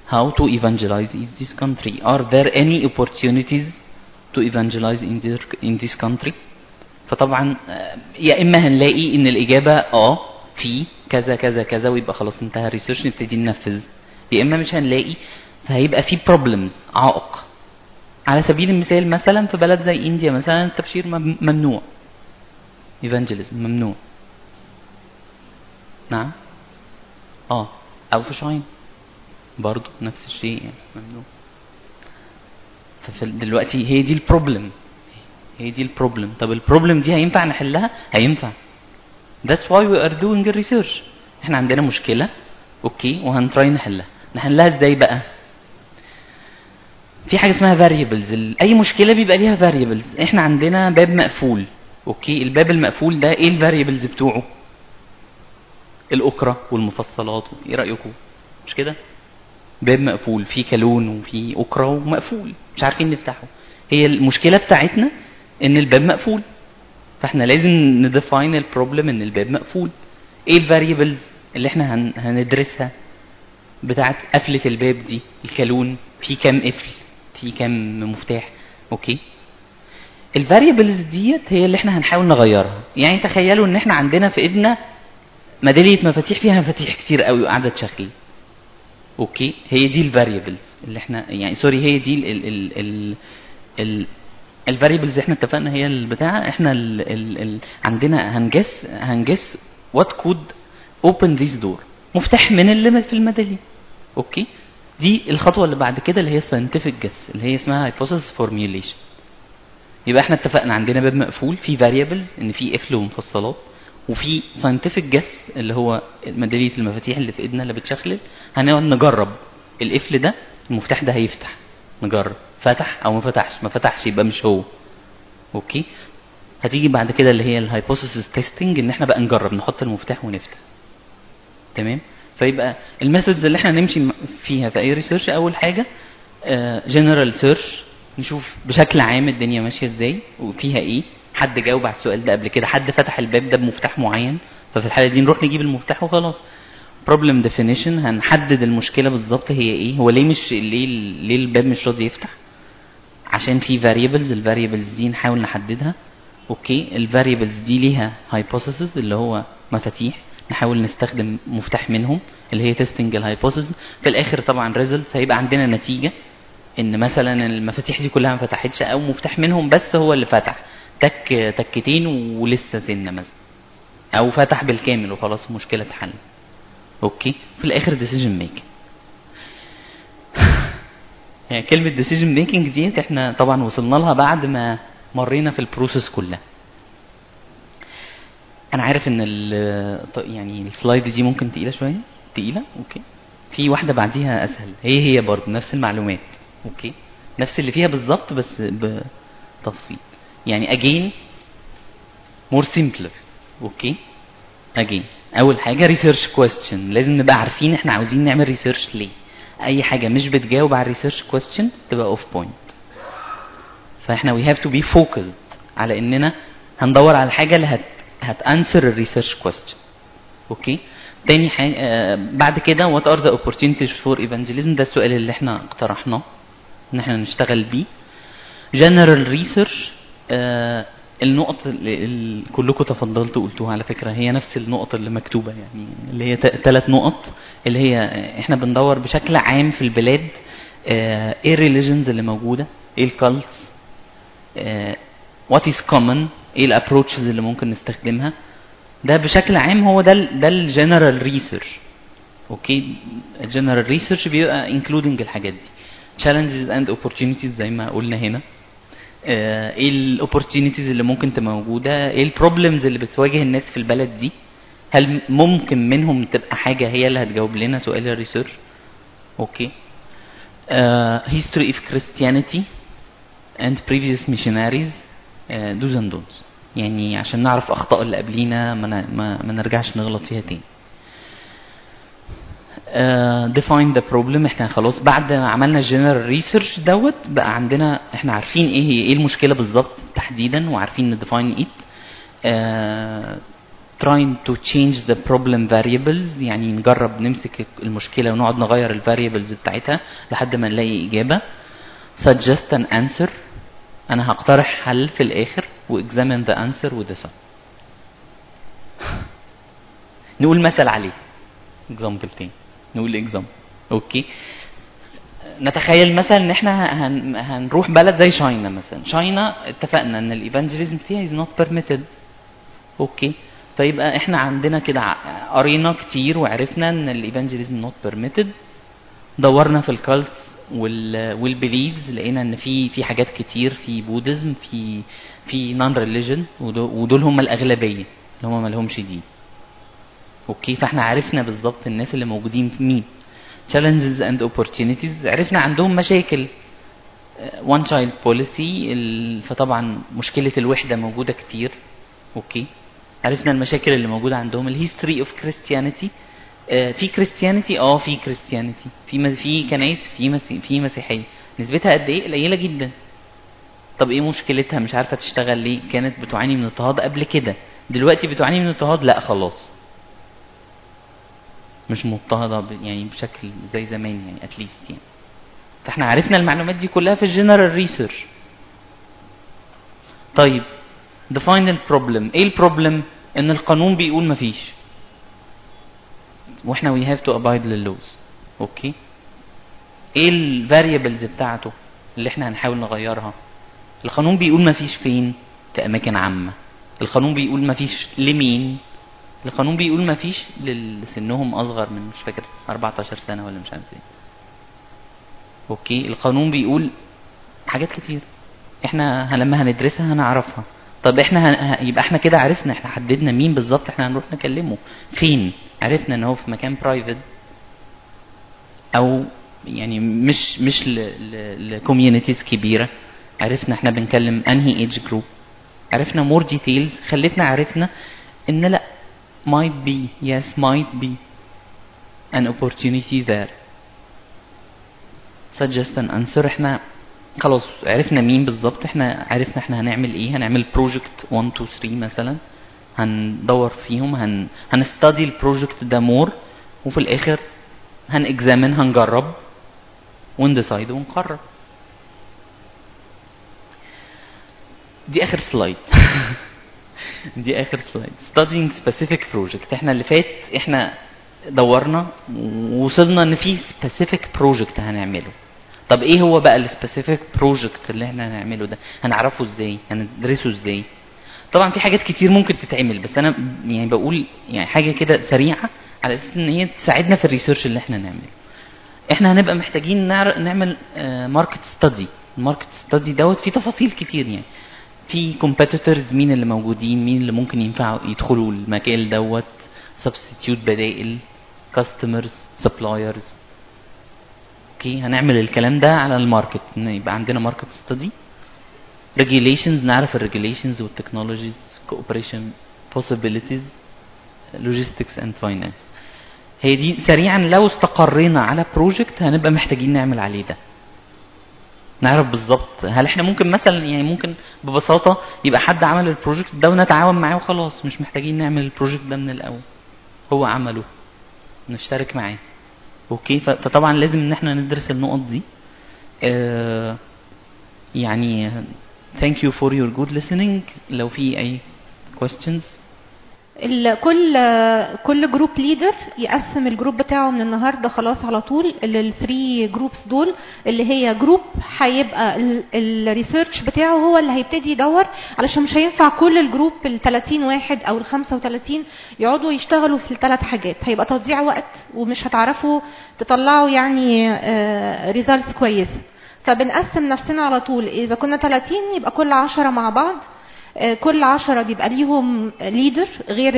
how to evangelize in this country. Are there any opportunities to evangelize in this in this country؟ فطبعا يا اما هنلاقي ان الاجابه اه في كذا كذا كذا ويبقى خلاص انتهى الريسيرش نبتدي ننفذ، يا اما مش هنلاقي فهيبقى في بروبلمز عائق. على سبيل المثال مثلا في بلد زي انديا مثلا التبشير ممنوع، ايفانجيليزم ممنوع. نعم اه او في شاين برضو نفس الشيء يعني ممنوع. فدلوقتي هي دي البروبلم، هي دي البروبلم. طب البروبلم دي هينفع نحلها؟ هينفع. That's why we are doing research. احنا عندنا مشكلة اوكي وهنتراي نحلها. نحلها ازاي بقى؟ في حاجة اسمها variables. اي مشكلة بيبقى ليها variables. احنا عندنا باب مقفول اوكي، الباب المقفول ده ايه الفاريبلز بتوعه؟ الاكرة والمفصلات. ايه رأيكم؟ مش كده؟ باب مقفول فيه كالون وفيه اكرة ومقفول مش عارفين نفتحه. هي المشكلة بتاعتنا ان الباب مقفول، فاحنا لازم نديفاين البروبلم ان الباب مقفول. ايه الفاريبلز اللي احنا هن... هندرسها بتاعت قفلة الباب دي؟ الكالون فيه كام قفل، فيه كام مفتاح اوكي. الفاريبلز ديت هي اللي احنا هنحاول نغيرها. يعني تخيلوا ان احنا عندنا في ايدنا ميدالية مفاتيح فيها مفاتيح كتير قوي وقاعدة تشغل اوكي. هي دي الفاريبلز اللي احنا يعني سوري هي دي ال ال ال ال الفاريبلز احنا اتفقنا هي البتاع. احنا ال ال ال عندنا هنجس هنجس وات كود اوبن ذيس دور، مفتاح من اللي في الميدالية اوكي. دي الخطوة اللي بعد كده اللي هي الساينتفك جس اللي هي اسمها هايبوثيسيس فورميوليشن. يبقى احنا اتفقنا عندنا باب مقفول فيه فاريبلز ان فيه قفل ومفصلات، وفي ساينتفك جس اللي هو ميدالية المفاتيح اللي في ايدنا اللي بتشخلل. هنقعد نجرب القفل ده المفتاح ده هيفتح، نجرب فتح او ما فتحش، ما فتحش يبقى مش هو اوكي. هتيجي بعد كده اللي هي الهايبوثيسيس تيستنج ان احنا بقى نجرب نحط المفتاح ونفتح تمام. فيبقى الميثودز اللي احنا نمشي فيها في اي ريسيرش اول حاجه جنرال سيرش، نشوف بشكل عام الدنيا ماشيه ازاي وفيها ايه. حد جاوب على السؤال ده قبل كده، حد فتح الباب ده بمفتاح معين، ففي الحاله دي نروح نجيب المفتاح وخلاص. problem definition هنحدد المشكله بالظبط هي ايه. هو ليه مش ليه ليه الباب مش راضي يفتح؟ عشان في variables. الفاريبلز دي نحاول نحددها اوكي. الفاريبلز دي ليها hypothesis اللي هو مفاتيح، نحاول نستخدم مفتاح منهم اللي هي testing الهايبوثيسز. في الاخر طبعا results هيبقى عندنا نتيجه ان مثلا المفاتيح دي كلها ما فتحتش او مفتاح منهم بس هو اللي فتح تك تكتين ولسه سنه مثلا، او فتح بالكامل وخلاص مشكله اتحل اوكي. في الاخر decision making. يعني كلمه decision making دي احنا طبعا وصلنا لها بعد ما مرينا في البروسيس كلها. انا عارف ان يعني السلايد دي ممكن تقيله شويه، تقيله اوكي. في واحده بعديها اسهل، هي هي برضه نفس المعلومات اوكي، نفس اللي فيها بالظبط بس بتفصيل. يعني again more simpler اوكي. again اول حاجه research question، لازم نبقى عارفين احنا عاوزين نعمل research ليه. اي حاجه مش بتجاوب على research question تبقى off point. فاحنا we have to be focused على اننا هندور على الحاجه اللي هت هت answer الريسيرش question اوكي. تاني حاجه آه بعد كده what are the opportunities for evangelism، ده السؤال اللي احنا اقترحناه ان احنا نشتغل بيه. general research آه النقط اللي كلكم تفضلتوا قلتوها على فكره هي نفس النقط اللي مكتوبه، يعني اللي هي ثلاث نقط اللي هي احنا بندور بشكل عام في البلاد آه ايه الريليجنز اللي موجوده، ايه الكالتس، آه what is common، ايه الابروتشز اللي ممكن نستخدمها. ده بشكل عام هو ده ال ده الجنرال ريسيرش اوكي. الجنرال ريسيرش بيبقى انكلودنج الحاجات دي. challenges and opportunities زي ما قلنا هنا، آه ايه الاوبورتيونيتيز اللي ممكن تبقى موجوده، ايه البروبلمز اللي بتواجه الناس في البلد دي، هل ممكن منهم تبقى حاجه هي اللي هتجاوب لنا سؤال الريسيرش اوكي. آه history of Christianity and previous missionaries دوز اند دونز، يعني عشان نعرف اخطاء اللي قبلينا ما, ما, ما نرجعش نغلط فيها تاني. uh, define the problem، احنا خلاص بعد ما عملنا general research دوت بقى عندنا احنا عارفين ايه هي ايه المشكله بالظبط تحديدا وعارفين define it. uh, trying to change the problem variables، يعني نجرب نمسك المشكلة ونقعد نغير ال variables بتاعتها لحد ما نلاقي إجابة. suggest an answer، أنا هقترح حل في الآخر و examine the answer و decide. نقول مثل عليه example تاني، نقول example. أوكي، نتخيل مثلا ان احنا هن هنروح بلد زي شاينا مثلا. شاينا اتفقنا ان الايفانجيليزم فيها is not permitted. اوكي، فيبقى احنا عندنا كده قرينا كتير وعرفنا ان الايفانجيليزم not permitted. دورنا في الكالتس والبيليفز، لقينا ان في في حاجات كتير، في بوديزم، في في نون ريليجن، ودول هم الاغلبيه اللي هم ما لهمش دين. اوكي، فاحنا عرفنا بالظبط الناس اللي موجودين مين. challenges and opportunities، عرفنا عندهم مشاكل. one child policy، فطبعا مشكلة الوحدة موجودة كتير. اوكي، عرفنا المشاكل اللي موجودة عندهم. ال history of Christianity، في Christianity اه في Christianity في في كنائس، في مسيح في مسيحية، نسبتها قد ايه؟ قليلة جدا. طب ايه مشكلتها؟ مش عارفة تشتغل ليه؟ كانت بتعاني من اضطهاد قبل كده، دلوقتي بتعاني من اضطهاد؟ لا خلاص، مش مضطهدة يعني بشكل زي زمان يعني اتليست يعني. فاحنا عرفنا المعلومات دي كلها في الجنرال ريسيرش. طيب the final problem، ايه البروبلم؟ ان القانون بيقول مفيش، واحنا we have to abide لللوز. اوكي، ايه الفاريبلز بتاعته اللي احنا هنحاول نغيرها؟ القانون بيقول مفيش فين؟ في اماكن عامة. القانون بيقول مفيش لمين؟ القانون بيقول ما فيش لسنهم اصغر من مش فاكر أربعتاشر سنة ولا مش عارف ايه. اوكي، القانون بيقول حاجات كتير احنا لما هندرسها هنعرفها. طب احنا ه... يبقى احنا كده عرفنا، احنا حددنا مين بالظبط احنا هنروح نكلمه فين. عرفنا ان هو في مكان برايفت او يعني مش مش لكوميونيتيز كبيرة. عرفنا احنا بنكلم انهي ايدج جروب. عرفنا مور ديتيلز خلتنا عرفنا ان لا might be yes might be an opportunity there. suggest an answer، احنا خلاص عرفنا مين بالظبط، احنا عرفنا احنا هنعمل ايه. هنعمل project one two three مثلا، هندور فيهم، هن هنستدي البروجكت ده مور، وفي الاخر هنexamine هنجرب ونديسايد ونقرر. دي اخر سلايد. دي اخر سلايد. studying specific project، احنا اللي فات احنا دورنا ووصلنا ان في specific project هنعمله. طب ايه هو بقى ال specific project اللي احنا هنعمله ده؟ هنعرفه ازاي؟ هندرسه ازاي؟ طبعا في حاجات كتير ممكن تتعمل، بس انا يعني بقول يعني حاجة كده سريعة على اساس ان هي تساعدنا في الريسيرش اللي احنا نعمله. احنا هنبقى محتاجين نعمل ماركت ستادي. الماركت ستادي دوت فيه تفاصيل كتير، يعني في competitors مين اللي موجودين، مين اللي ممكن ينفعوا يدخلوا المجال دوت، substitute بدائل، customers، suppliers. اوكي، هنعمل الكلام ده على الماركت، يبقى عندنا ماركت ستادي. regulations، نعرف الريجوليشنز والتكنولوجيز، cooperation possibilities، logistics and finance. هي دي سريعا لو استقرينا على بروجكت هنبقى محتاجين نعمل عليه ده. نعرف بالظبط هل احنا ممكن مثلا يعني ممكن ببساطة يبقى حد عمل البروجكت ده ونتعاون معاه وخلاص، مش محتاجين نعمل البروجكت ده من الاول، هو عمله نشترك معاه. اوكي، فطبعا لازم ان احنا ندرس النقط دي. اه يعني thank you for your good listening. لو في اي questions. كل كل جروب ليدر يقسم الجروب بتاعه من النهارده خلاص على طول للثري جروبس دول، اللي هي جروب هيبقى الريسيرش بتاعه هو اللي هيبتدي يدور، علشان مش هينفع كل الجروب ال ثلاثين واحد او ال خمسة وثلاثين يقعدوا يشتغلوا في الثلاث حاجات، هيبقى تضييع وقت ومش هتعرفوا تطلعوا يعني ريزلتس كويسه. فبنقسم نفسنا على طول، اذا كنا ثلاثين يبقى كل عشرة مع بعض، كل عشرة بيبقى ليهم ليدر غير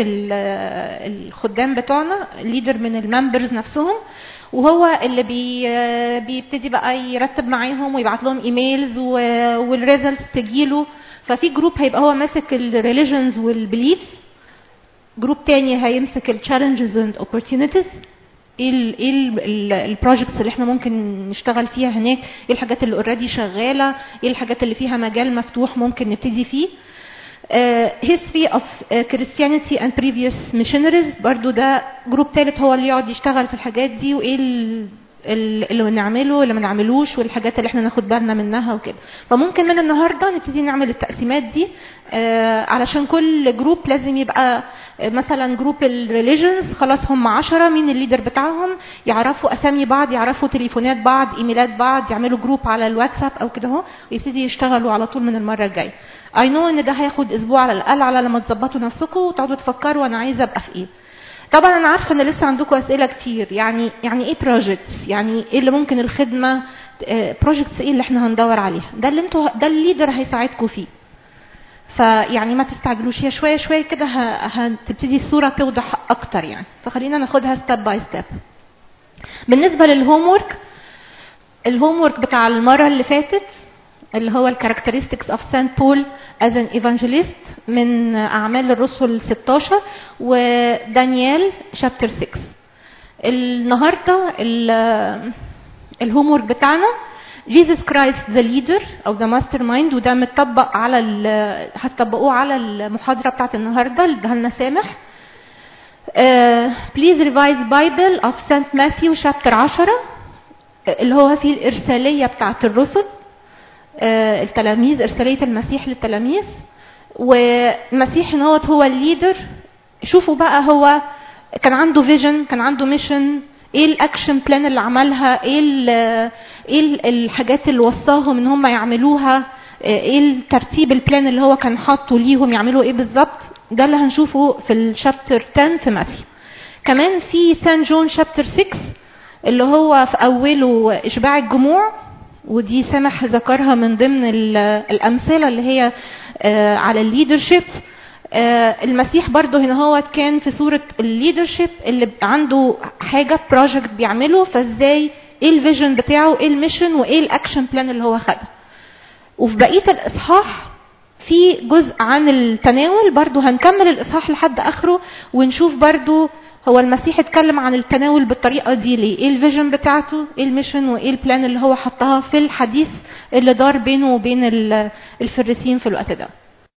الخدام بتوعنا، ليدر من الممبرز نفسهم، وهو اللي بي بيبتدي بقى يرتب معاهم ويبعت لهم ايميلز والريزلتس تجيله. ففي جروب هيبقى هو ماسك الريليجنز والبليفز، جروب تاني هيمسك التشالنجز اند اوبورتيونيتيز، ايه ايه البروجكتس اللي احنا ممكن نشتغل فيها هناك، ايه الحاجات اللي اوريدي شغاله، ايه الحاجات اللي فيها مجال مفتوح ممكن نبتدي فيه. history of Christianity and previous missionaries، برضو ده جروب ثالث هو اللي يقعد يشتغل في الحاجات دي، وايه اللي نعمله واللي ما نعملوش والحاجات اللي احنا ناخد بالنا منها وكده. فممكن من النهارده نبتدي نعمل التقسيمات دي علشان كل جروب لازم يبقى مثلا جروب الريليجنز خلاص هم عشرة، مين الليدر بتاعهم، يعرفوا اسامي بعض، يعرفوا تليفونات بعض، ايميلات بعض، يعملوا جروب على الواتساب او كده اهو، ويبتدي يشتغلوا على طول من المره الجايه. اي نو ان ده هياخد اسبوع على الاقل على لما تظبطوا نفسكم وتقعدوا تفكروا انا عايزه ابقى في ايه. طبعا انا عارفه ان لسه عندكم اسئله كتير، يعني يعني ايه بروجكتس، يعني ايه اللي ممكن الخدمه بروجكتس ايه اللي احنا هندور عليها، ده اللي انتوا ده الليدر هيساعدكم فيه. فيعني ما تستعجلوش، هي شويه شويه كده هتبتدي الصوره توضح اكتر يعني، فخلينا ناخدها ستيب باي ستيب. بالنسبه للهوم ورك، الهوم ورك بتاع المره اللي فاتت اللي هو الكاركترستكس اوف سانت بول از ان ايفانجيليست من اعمال الرسل ستاشر ودانيال شابتر ستة. النهارده الهوم ورك بتاعنا جيسس كرايست ذا ليدر او ذا ماستر مايند، وده متطبق على هتطبقوه على المحاضره بتاعت النهارده اللي ادها لنا سامح. بليز ريفايز بايبل اوف سانت ماثيو شابتر عشرة اللي هو فيه الارساليه بتاعت الرسل، التلاميذ، ارساليه المسيح للتلاميذ، والمسيح ان هو هو الليدر. شوفوا بقى هو كان عنده فيجن، كان عنده ميشن، ايه الاكشن بلان اللي عملها، ايه ايه الحاجات اللي وصاهم ان هم يعملوها، ايه الترتيب البلان اللي هو كان حاطه ليهم يعملوا ايه بالظبط. ده اللي هنشوفه في الشابتر عشرة في ماثيو. كمان في سان جون شابتر ستة اللي هو في اوله اشباع الجموع، ودي سمح ذكرها من ضمن الامثله اللي هي على الليدرشيب. المسيح برضو هنا هو كان في صوره الليدرشيب اللي عنده حاجه بروجكت بيعمله، فازاي ايه الفيجن بتاعه، ايه الميشن، وايه الاكشن بلان اللي هو خدها. وفي بقيه الاصحاح في جزء عن التناول، برضو هنكمل الاصحاح لحد اخره ونشوف برضو هو المسيح اتكلم عن التناول بالطريقه دي ليه، ايه الفيجن بتاعته، ايه الميشن، وايه البلان اللي هو حطها في الحديث اللي دار بينه وبين الفريسيين في الوقت ده.